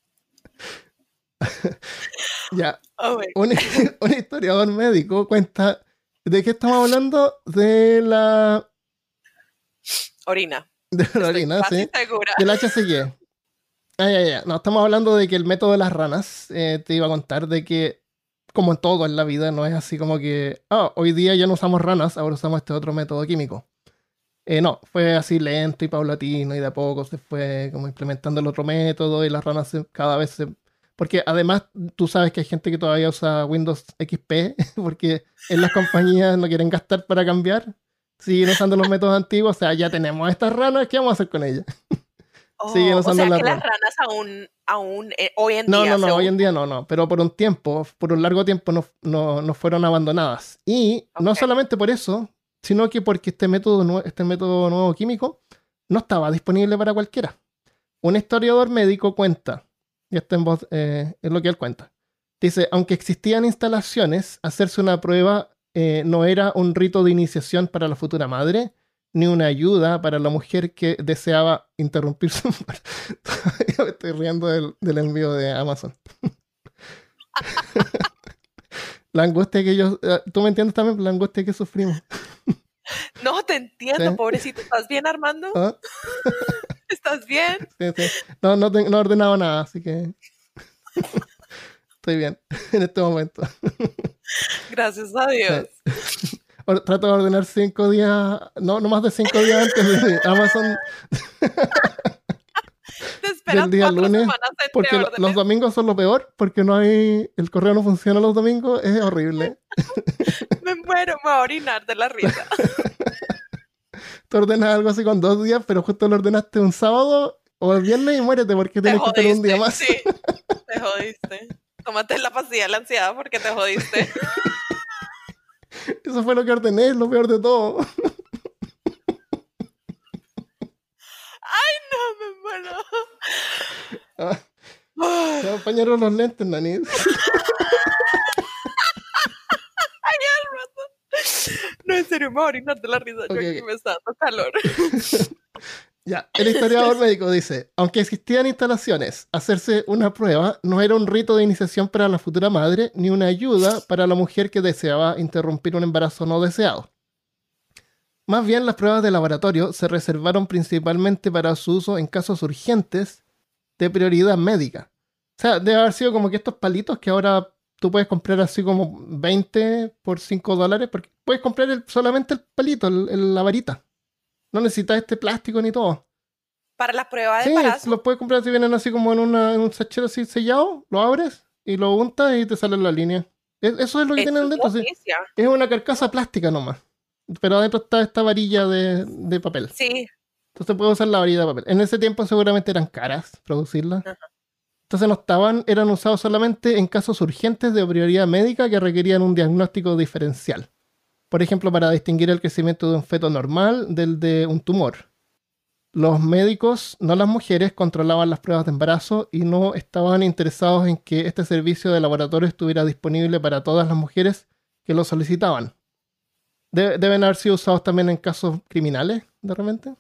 Ya, Oh, my un historiador médico cuenta. ¿De qué estamos hablando? De la orina. orina, Casi sí. segura. Del HCG. Ya. No, estamos hablando de que el método de las ranas, te iba a contar de que, como en todo en la vida, no es así como que, hoy día ya no usamos ranas, ahora usamos este otro método químico. No, fue así lento y paulatino y de a poco se fue como implementando el otro método y las ranas cada vez se... Porque además tú sabes que hay gente que todavía usa Windows XP porque en las compañías no quieren gastar para cambiar. Siguen usando los métodos antiguos, o sea, ya tenemos estas ranas, ¿qué vamos a hacer con ellas? Siguen O usando sea las que las ranas. ranas aún hoy en No, día no, hoy en día no, pero por un tiempo, por un largo tiempo no fueron abandonadas. Y no Ok. solamente por eso, sino que porque este método nuevo químico no estaba disponible para cualquiera. Un historiador médico cuenta, y esto en voz, es lo que él cuenta. Dice, aunque existían instalaciones, hacerse una prueba no era un rito de iniciación para la futura madre, ni una ayuda para la mujer que deseaba interrumpir su embarazo. Me estoy riendo del envío de Amazon. La angustia que ellos... ¿Tú me entiendes también? La angustia que sufrimos. No te entiendo, ¿Sí? pobrecito. ¿Estás bien, Armando? ¿Ah? ¿Estás bien? Sí. No he ordenado nada, así que... Estoy bien en este momento. Gracias a Dios. Sí. Trato de ordenar 5 días, no más de 5 días antes de Amazon Te esperas del día 4 lunes, semanas entre porque los órdenes. domingos son lo peor, porque no hay, el correo no funciona los domingos, es horrible. Me muero, me voy a orinar de la risa. Tú ordenas algo así con 2 días, pero justo lo ordenaste un sábado o el viernes y muérete porque Te tienes que esperar un día jodiste, más. sí. Te jodiste. Tómate la pastilla de la ansiedad porque te jodiste. Eso fue lo que ordené, es lo peor de todo. Ay, no, me muero. Te acompañaron los lentes, Nani. No, en serio, me voy a orinar de la risa. Yo Ok. aquí me está dando calor. Ya, el historiador médico dice, aunque existían instalaciones, hacerse una prueba no era un rito de iniciación para la futura madre, ni una ayuda para la mujer que deseaba interrumpir un embarazo no deseado. Más bien, las pruebas de laboratorio se reservaron principalmente para su uso en casos urgentes de prioridad médica. O sea, debe haber sido como que estos palitos que ahora tú puedes comprar así como 20 por $5, porque puedes comprar solamente el palito, la varita. No necesitas este plástico ni todo. Para la prueba de Sí, embarazo. los puedes comprar si vienen así como en un sachet así sellado, lo abres y lo untas y te sale la línea. Eso es lo que Eso tienen es dentro, sí. noticia. Es una carcasa plástica nomás. Pero adentro está esta varilla de papel. Sí. Entonces puedes usar la varilla de papel. En ese tiempo seguramente eran caras producirlas. Ajá. Entonces eran usados solamente en casos urgentes de prioridad médica que requerían un diagnóstico diferencial. Por ejemplo, para distinguir el crecimiento de un feto normal del de un tumor. Los médicos, no las mujeres, controlaban las pruebas de embarazo y no estaban interesados en que este servicio de laboratorio estuviera disponible para todas las mujeres que lo solicitaban. Deben haber sido usados también en casos criminales, de repente.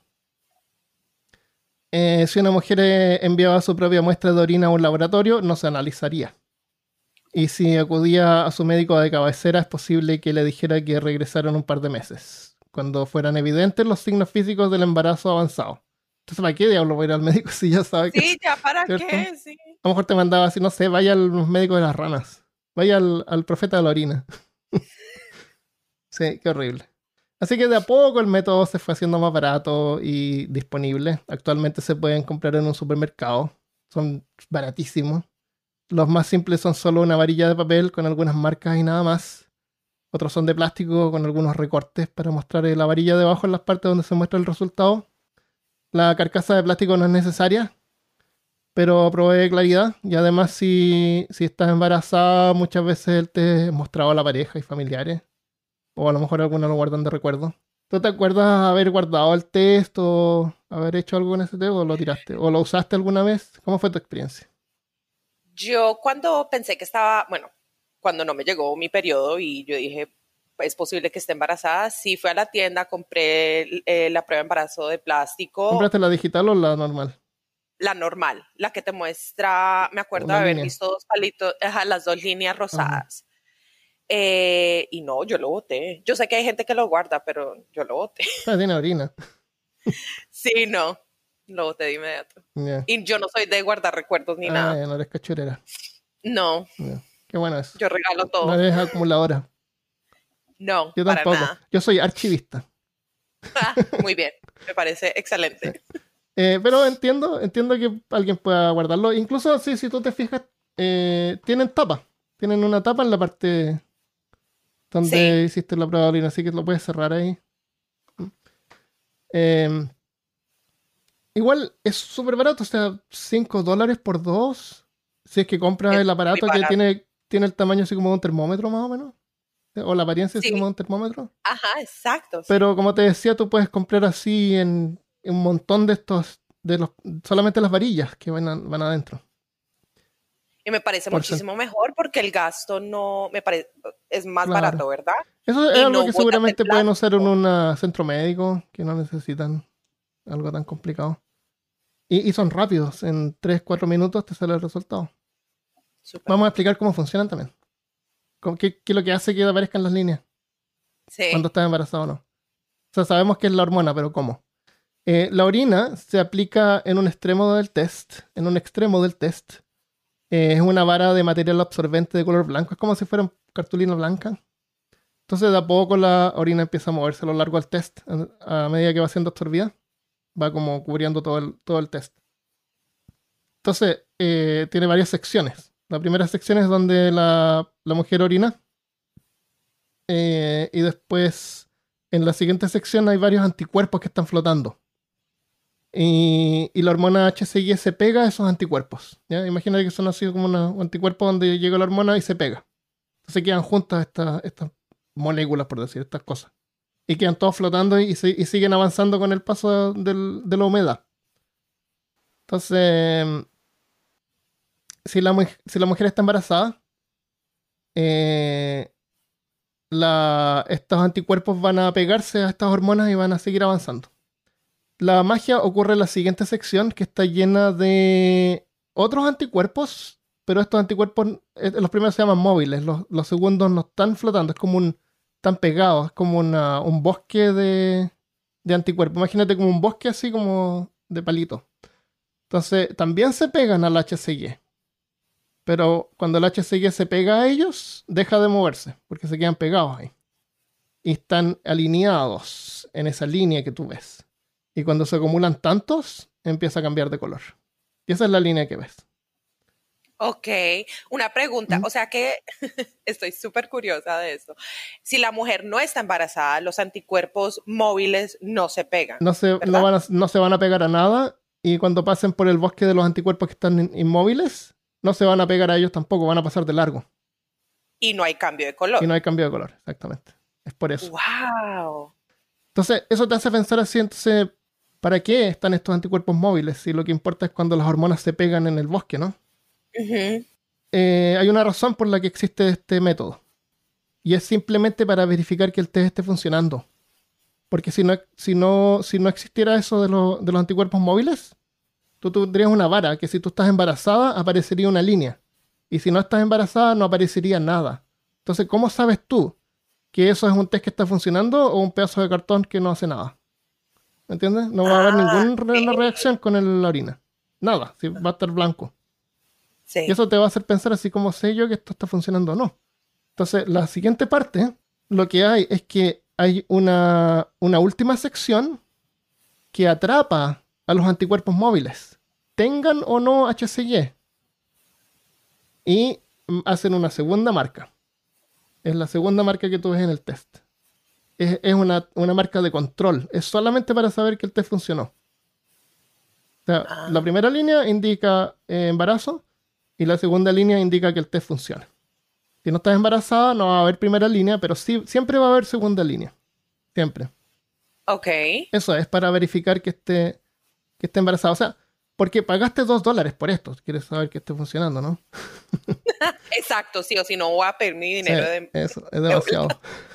Si una mujer enviaba su propia muestra de orina a un laboratorio, no se analizaría. Y si acudía a su médico de cabecera, es posible que le dijera que regresara en un par de meses, cuando fueran evidentes los signos físicos del embarazo avanzado. Entonces, ¿para qué diablo voy a ir al médico si ya sabe que... Sí, ya para ¿cierto? qué, sí. A lo mejor te mandaba así, no sé, vaya a los médicos de las ranas. Vaya al profeta de la orina. Sí, qué horrible. Así que de a poco el método se fue haciendo más barato y disponible. Actualmente se pueden comprar en un supermercado. Son baratísimos. Los más simples son solo una varilla de papel con algunas marcas y nada más. otros son de plástico con algunos recortes para mostrar la varilla debajo en las partes donde se muestra el resultado. La carcasa de plástico no es necesaria, pero provee claridad. Y además, si estás embarazada, muchas veces el test es mostrado a la pareja y familiares. O a lo mejor algunos lo guardan de recuerdo. ¿Tú te acuerdas haber guardado el test o haber hecho algo en ese test o lo tiraste? ¿O lo usaste alguna vez? ¿Cómo fue tu experiencia? Yo cuando pensé que estaba, bueno, cuando no me llegó mi periodo y yo dije, es posible que esté embarazada, sí fui a la tienda, compré la prueba de embarazo de plástico, ¿Compraste la digital o la normal? la normal, la que te muestra, me acuerdo de Una haber línea. visto dos palitos, ajá, las dos líneas Ajá. rosadas. Y no, yo lo boté. Yo sé que hay gente que lo guarda, pero yo lo boté. Ah, tiene orina. Sí, no, lo boté de inmediato. Ya. Y yo no soy de guardar recuerdos ni Ah, nada. ya no eres cachurera. No, Ya. Qué bueno eso. yo regalo No todo. eres acumuladora. No, Yo para tampoco. nada. Yo soy archivista. Muy bien, me parece Sí. excelente. Pero entiendo que alguien pueda guardarlo. Incluso sí, si tú te fijas, tienen tapa. Tienen una tapa en la parte Sí, donde hiciste la prueba de orina, así que lo puedes cerrar ahí. Eh, Igual es súper barato, o sea, $5 por dos. Si es que compras es el muy aparato que barato. tiene el tamaño así como de un termómetro más o menos. O la apariencia así como Sí, de un termómetro. ajá, exacto, sí. Pero como te decía, tú puedes comprar así en un montón de estos, solamente las varillas que van adentro. Y me parece Por cent- muchísimo mejor porque el gasto no, me parece, es más claro. barato, ¿verdad? Eso es Y algo no que botas el seguramente pueden usar en plástico. un centro médico, que no necesitan algo tan complicado. Y son rápidos, en 3 4 minutos te sale el resultado. Súper. Vamos a explicar cómo funcionan también. ¿Qué es lo que hace que aparezcan las líneas cuando Sí, estás embarazado o no? O sea, sabemos que es la hormona, pero ¿cómo? La orina se aplica en un extremo del test. En un extremo del test. Es una vara de material absorbente de color blanco. Es como si fuera cartulina blanca. Entonces, de a poco la orina empieza a moverse a lo largo del test. A medida que va siendo absorbida, va como cubriendo todo el test. Entonces, tiene varias secciones. La primera sección es donde la mujer orina. Y después, en la siguiente sección, hay varios anticuerpos que están flotando. Y la hormona HCG se pega a esos anticuerpos. ¿Ya? Imagínate que son así como un anticuerpo donde llega la hormona y se pega. Entonces quedan juntas estas moléculas, por decir, estas cosas. Y quedan todos flotando y siguen avanzando con el paso de la humedad. Entonces, si la mujer está embarazada, eh, estos anticuerpos van a pegarse a estas hormonas y van a seguir avanzando. La magia ocurre en la siguiente sección, que está llena de otros anticuerpos, pero estos anticuerpos, los primeros se llaman móviles, los segundos no están flotando, están pegados, es como un bosque de anticuerpos. Imagínate como un bosque así como de palito. Entonces, también se pegan al HCG, pero cuando el HCG se pega a ellos, deja de moverse, porque se quedan pegados ahí. Y están alineados en esa línea que tú ves. Y cuando se acumulan tantos, empieza a cambiar de color. Y esa es la línea que ves. ok. Una pregunta, ¿Mm? o sea que estoy súper curiosa de esto. Si la mujer no está embarazada, los anticuerpos móviles no se pegan, ¿verdad? No se van a pegar a nada. Y cuando pasen por el bosque de los anticuerpos que están inmóviles, no se van a pegar a ellos tampoco, van a pasar de largo. Y no hay cambio de Y color. no hay cambio de color, exactamente. Es por eso. Wow. Entonces, eso te hace pensar así, entonces, ¿para qué están estos anticuerpos móviles? Si lo que importa es cuando las hormonas se pegan en el bosque, ¿no? Ujú. Hay una razón por la que existe este método. Y es simplemente para verificar que el test esté funcionando. Porque si no existiera eso de los anticuerpos móviles, tú tendrías una vara que si tú estás embarazada aparecería una línea. Y si no estás embarazada no aparecería nada. Entonces, ¿cómo sabes tú que eso es un test que está funcionando o un pedazo de cartón que no hace nada? ¿Me entiendes? No va a haber Ah, ninguna ok. reacción con la orina. Nada, va a estar blanco. Y Sí. eso te va a hacer pensar así como sé yo que esto está funcionando o no. Entonces, la siguiente parte, lo que hay es que hay una última sección que atrapa a los anticuerpos móviles, tengan o no HCG, y hacen una segunda marca. Es la segunda marca que tú ves en el test. Es una marca de control. Es solamente para saber que el test funcionó. O sea, la primera línea indica embarazo y la segunda línea indica que el test funciona. Si no estás embarazada, no va a haber primera línea, pero sí, siempre va a haber segunda línea. Siempre. Ok. Eso es para verificar que esté embarazada. O sea, porque pagaste $2 por esto. Quieres saber que esté funcionando, ¿no? Exacto, sí, o si no voy a pedir mi Sí, dinero de... eso, es demasiado.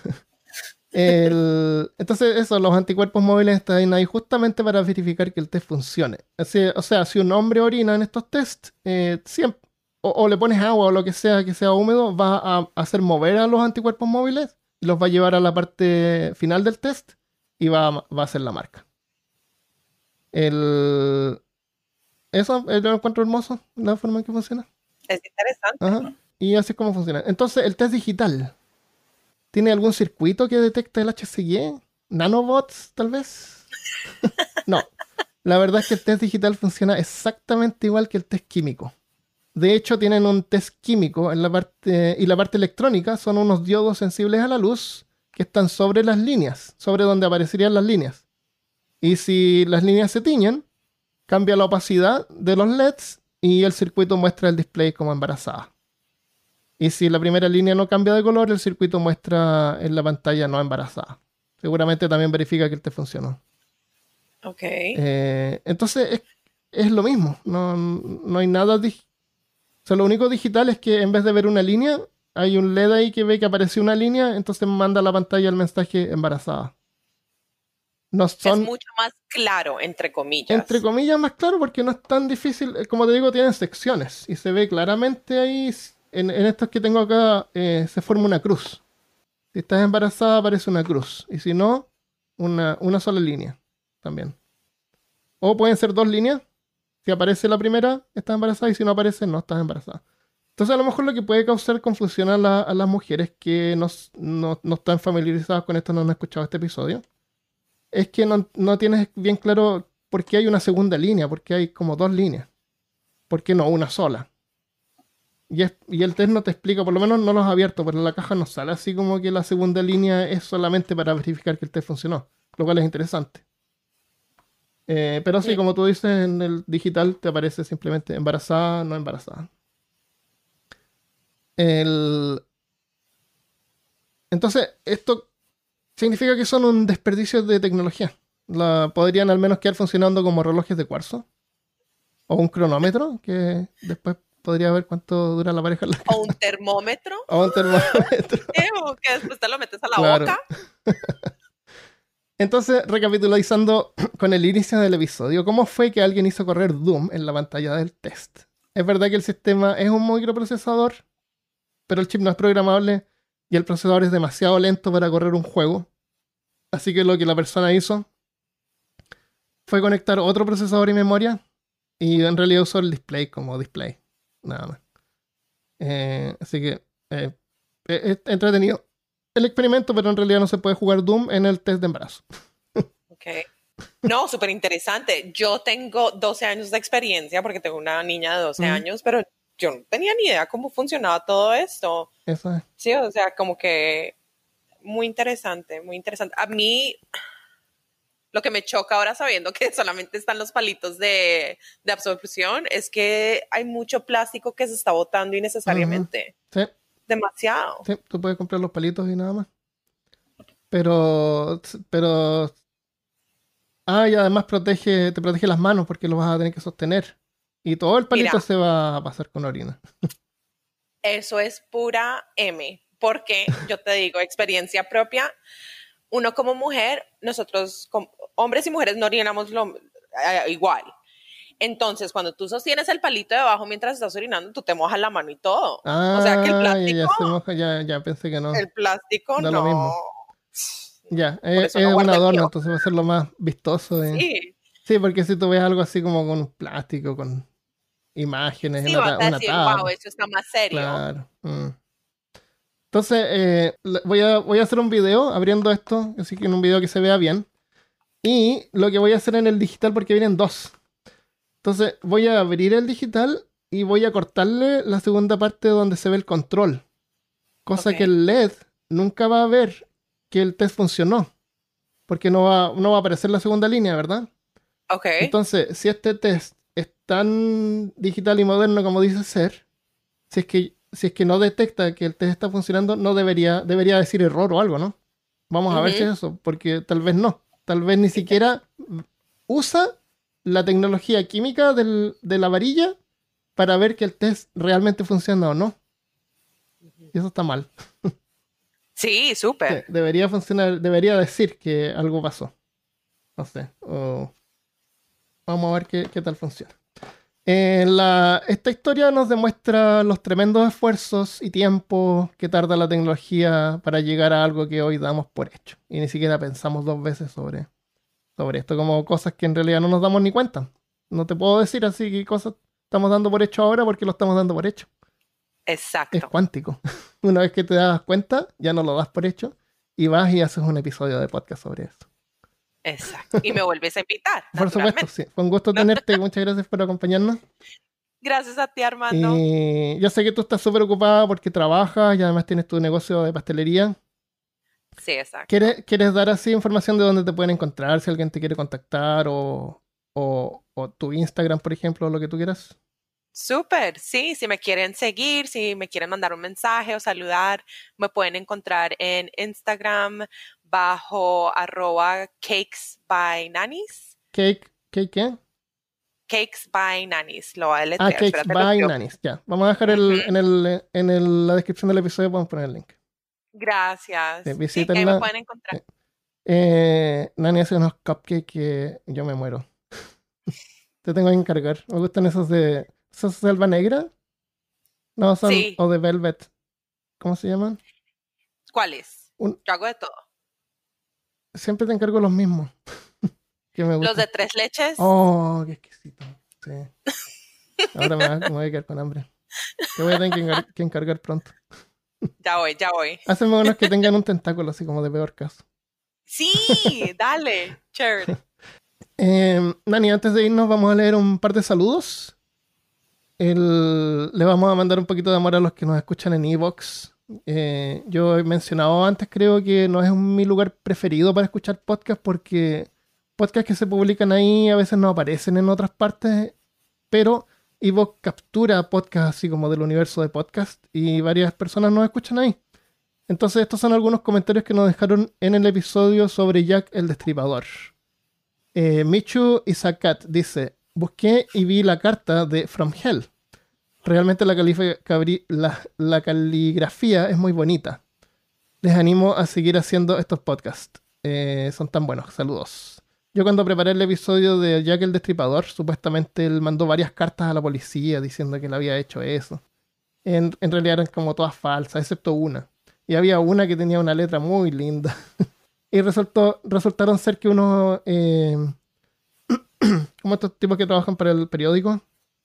Entonces, eso, los anticuerpos móviles están ahí justamente para verificar que el test funcione. O sea, si un hombre orina en estos tests, siempre, o le pones agua o lo que sea húmedo, va a hacer mover a los anticuerpos móviles y los va a llevar a la parte final del test y va a hacer la marca. Eso lo encuentro hermoso, la forma en que funciona. Es interesante. Ajá. Y así es como funciona. Entonces, el test digital. ¿Tiene algún circuito que detecte el HCG? ¿Nanobots, tal vez? No. La verdad es que el test digital funciona exactamente igual que el test químico. De hecho, tienen un test químico en la parte, y la parte electrónica son unos diodos sensibles a la luz que están sobre las líneas, sobre donde aparecerían las líneas. Y si las líneas se tiñen, cambia la opacidad de los LEDs y el circuito muestra el display como embarazada. Y si la primera línea no cambia de color, el circuito muestra en la pantalla no embarazada. Seguramente también verifica que el test funcionó. Ok. Entonces es lo mismo. No hay nada. O sea, lo único digital es que en vez de ver una línea, hay un LED ahí que ve que apareció una línea, entonces manda a la pantalla el mensaje embarazada. No Es son, mucho más claro, entre entre comillas. comillas, más claro porque no es tan difícil. Como te digo, tienen secciones y se ve claramente ahí. En estos que tengo acá se forma una cruz. Si estás embarazada aparece una cruz. Y si no, una sola línea también. O pueden ser dos líneas. Si aparece la primera, estás embarazada. Y si no aparece, no estás embarazada. Entonces a lo mejor lo que puede causar confusión a las mujeres que no están familiarizadas con esto, no han escuchado este episodio, es que no tienes bien claro por qué hay una segunda línea, por qué hay como dos líneas. ¿Por qué no una sola? Y el test no te explica, por lo menos no los ha abierto, pero en la caja no sale así como que la segunda línea es solamente para verificar que el test funcionó, lo cual es interesante. Pero sí, Mm. como tú dices, en el digital te aparece simplemente embarazada, no embarazada. El- Entonces, esto significa que son un desperdicio de tecnología. Podrían al menos quedar funcionando como relojes de cuarzo o un cronómetro que después podría ver cuánto dura la pareja en la O cama. un termómetro, O un termómetro. que después te lo metes a la Claro. boca. Entonces, recapitulando con el inicio del episodio, ¿cómo fue que alguien hizo correr Doom en la pantalla del test? Es verdad que el sistema es un microprocesador, pero el chip no es programable y el procesador es demasiado lento para correr un juego. Así que lo que la persona hizo fue conectar otro procesador y memoria y en realidad usó el display como display. Nada más. Así que es entretenido el experimento, pero en realidad no se puede jugar Doom en el test de embarazo. Ok. No, súper interesante. Yo tengo 12 años de experiencia porque tengo una niña de 12 Mm, años, pero yo no tenía ni idea cómo funcionaba todo esto. eso es. Sí, o sea, como que muy interesante, muy interesante. A mí lo que me choca ahora sabiendo que solamente están los palitos de absorción es que hay mucho plástico que se está botando Ujú. innecesariamente. Sí, Demasiado. sí, tú puedes comprar los palitos y nada más. Pero, y además te protege las manos porque lo vas a tener que sostener. Y todo el Mira, palito se va a pasar con orina. eso es pura M, porque yo te digo, experiencia propia, uno como mujer, nosotros, hombres y mujeres, no orinamos igual. Entonces, cuando tú sostienes el palito debajo mientras estás orinando, tú te mojas la mano y todo. O sea que Ya se moja, ya pensé que no. el plástico Da lo no. mismo. Ya, Por eso no es un guardo el adorno, mío. entonces va a ser lo más vistoso. Sí, Sí, porque si tú ves algo así como con un plástico, con imágenes, sí vas a una decir, tab, wow, eso está más serio. claro. Entonces, voy a hacer un video abriendo esto, así que en un video que se vea bien. Y lo que voy a hacer en el digital, porque vienen dos. Entonces, voy a abrir el digital y voy a cortarle la segunda parte donde se ve el control. Cosa Ok. que el LED nunca va a ver que el test funcionó, porque no va a aparecer la segunda línea, ¿verdad? Ok. Entonces, si este test es tan digital y moderno como dice ser, si es que no detecta que el test está funcionando, no debería decir error o algo, ¿no? Vamos a ver si Ujú. es eso, porque tal vez no. Tal vez ni siquiera usa la tecnología química de la varilla para ver que el test realmente funciona o no. Y eso está mal. Sí, Sí, súper. debería funcionar, debería decir que algo pasó. No sé. Vamos a ver qué tal funciona. Esta historia nos demuestra los tremendos esfuerzos y tiempo que tarda la tecnología para llegar a algo que hoy damos por hecho. Y ni siquiera pensamos dos veces sobre esto, como cosas que en realidad no nos damos ni cuenta. No te puedo decir así qué cosas estamos dando por hecho ahora porque lo estamos dando por hecho. Es Exacto. cuántico. Una vez que te das cuenta, ya no lo das por hecho y vas y haces un episodio de podcast sobre eso. Exacto. Y me vuelves a invitar, Por supuesto, naturalmente. sí. Fue un gusto tenerte. Muchas gracias por acompañarnos. Gracias a ti, Armando. Y yo sé que tú estás súper ocupada porque trabajas y además tienes tu negocio de pastelería. Sí, exacto. ¿Quieres dar así información de dónde te pueden encontrar si alguien te quiere contactar o tu Instagram, por ejemplo, o lo que tú quieras? Súper, sí, si me quieren seguir, si me quieren mandar un mensaje o saludar, me pueden encontrar en Instagram bajo @cakes by nannies. ¿Cake qué? Cakes by nannies, lo voy a Ah, deletrear, Cakes espérate, lo by escribo. Nannies. Ya, vamos a dejar Ujú. la descripción del episodio, podemos poner el link. Gracias. Sí, ahí me Visítenla. pueden encontrar. Nani hace unos cupcakes que yo me muero. Te tengo que encargar. Me gustan esos de selva negra. No, son, Sí, o de velvet. ¿Cómo se llaman? ¿cuáles? Un- Yo hago de todo. Siempre te encargo los mismos que me Los de gustan. 3 leches, Oh, qué exquisito. Sí. Ahora me voy a quedar con hambre. Te voy a tener que encargar pronto. ya voy, ya voy. Hazme unos que tengan un tentáculo, así como de peor caso. Sí, dale, chévere. Nani, antes de irnos, vamos a leer un par de saludos. Le vamos a mandar un poquito de amor a los que nos escuchan en Evox. Yo he mencionado antes, creo que no es mi lugar preferido para escuchar podcast porque podcasts que se publican ahí a veces no aparecen en otras partes, pero Evox captura podcasts así como del universo de podcast y varias personas nos escuchan ahí. Entonces estos son algunos comentarios que nos dejaron en el episodio sobre Jack el Destripador. Michu Isakat dice, busqué y vi la carta de From Hell. Realmente la caligrafía es muy bonita. Les animo a seguir haciendo estos podcasts. Son tan buenos. Saludos. Yo cuando preparé el episodio de Jack el Destripador, supuestamente él mandó varias cartas a la policía diciendo que él había hecho eso. En realidad eran como todas falsas, excepto una. Y había una que tenía una letra muy linda. Y resultaron ser que unos, como estos tipos que trabajan para el periódico,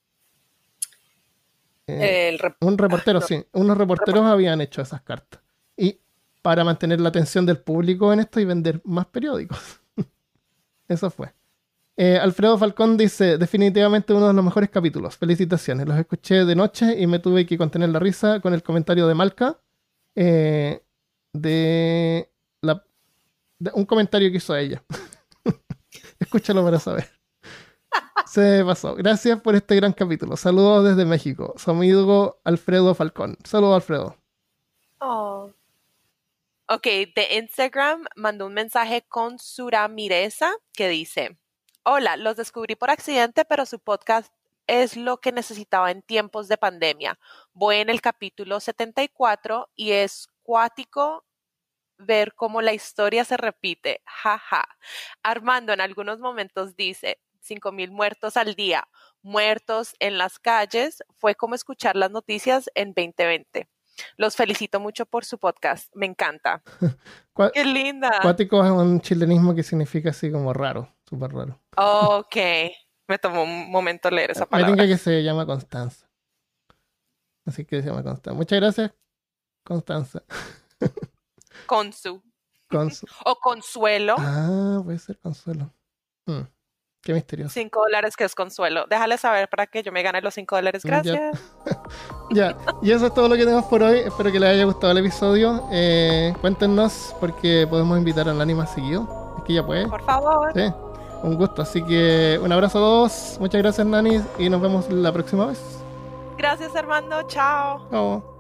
eh, El rep- un reportero, no, sí, unos reporteros habían hecho esas cartas. Y para mantener la atención del público en esto y vender más periódicos. Eso fue. Alfredo Falcón dice, definitivamente uno de los mejores capítulos. Felicitaciones. Los escuché de noche y me tuve que contener la risa con el comentario de Malca eh, de, de un comentario que hizo ella. Escúchalo para saber. Se pasó. Gracias por este gran capítulo. Saludos desde México. Su amigo Alfredo Falcón. Saludos, Alfredo. Oh. Ok, de Instagram mandó un mensaje con Sura Mireza que dice, hola, los descubrí por accidente, pero su podcast es lo que necesitaba en tiempos de pandemia. Voy en el capítulo 74 y es cuático ver cómo la historia se repite. Jaja. Armando en algunos momentos dice, 5,000 muertos al día, muertos en las calles, fue como escuchar las noticias en 2020. Los felicito mucho por su podcast, me encanta. Cua- ¡Qué linda! Cuático es un chilenismo que significa así como raro, súper raro. Ok, me tomó un momento leer esa Me palabra. tinca que se llama Constanza. Así que se llama Constanza. Muchas gracias, Constanza. Consu. Consu. O Consuelo. Ah, puede ser Consuelo. Hmm, qué misterioso. $5 que es Consuelo. Déjale saber para que yo me gane los $5. Ya. Gracias. Ya, y eso es todo lo que tenemos por hoy. Espero que les haya gustado el episodio. Cuéntenos porque podemos invitar a Nani más seguido. Es que ya puede. Por favor. Sí, un gusto. Así que un abrazo a todos. Muchas gracias, Nani. Y nos vemos la próxima vez. Gracias, Armando. Chao. Chao.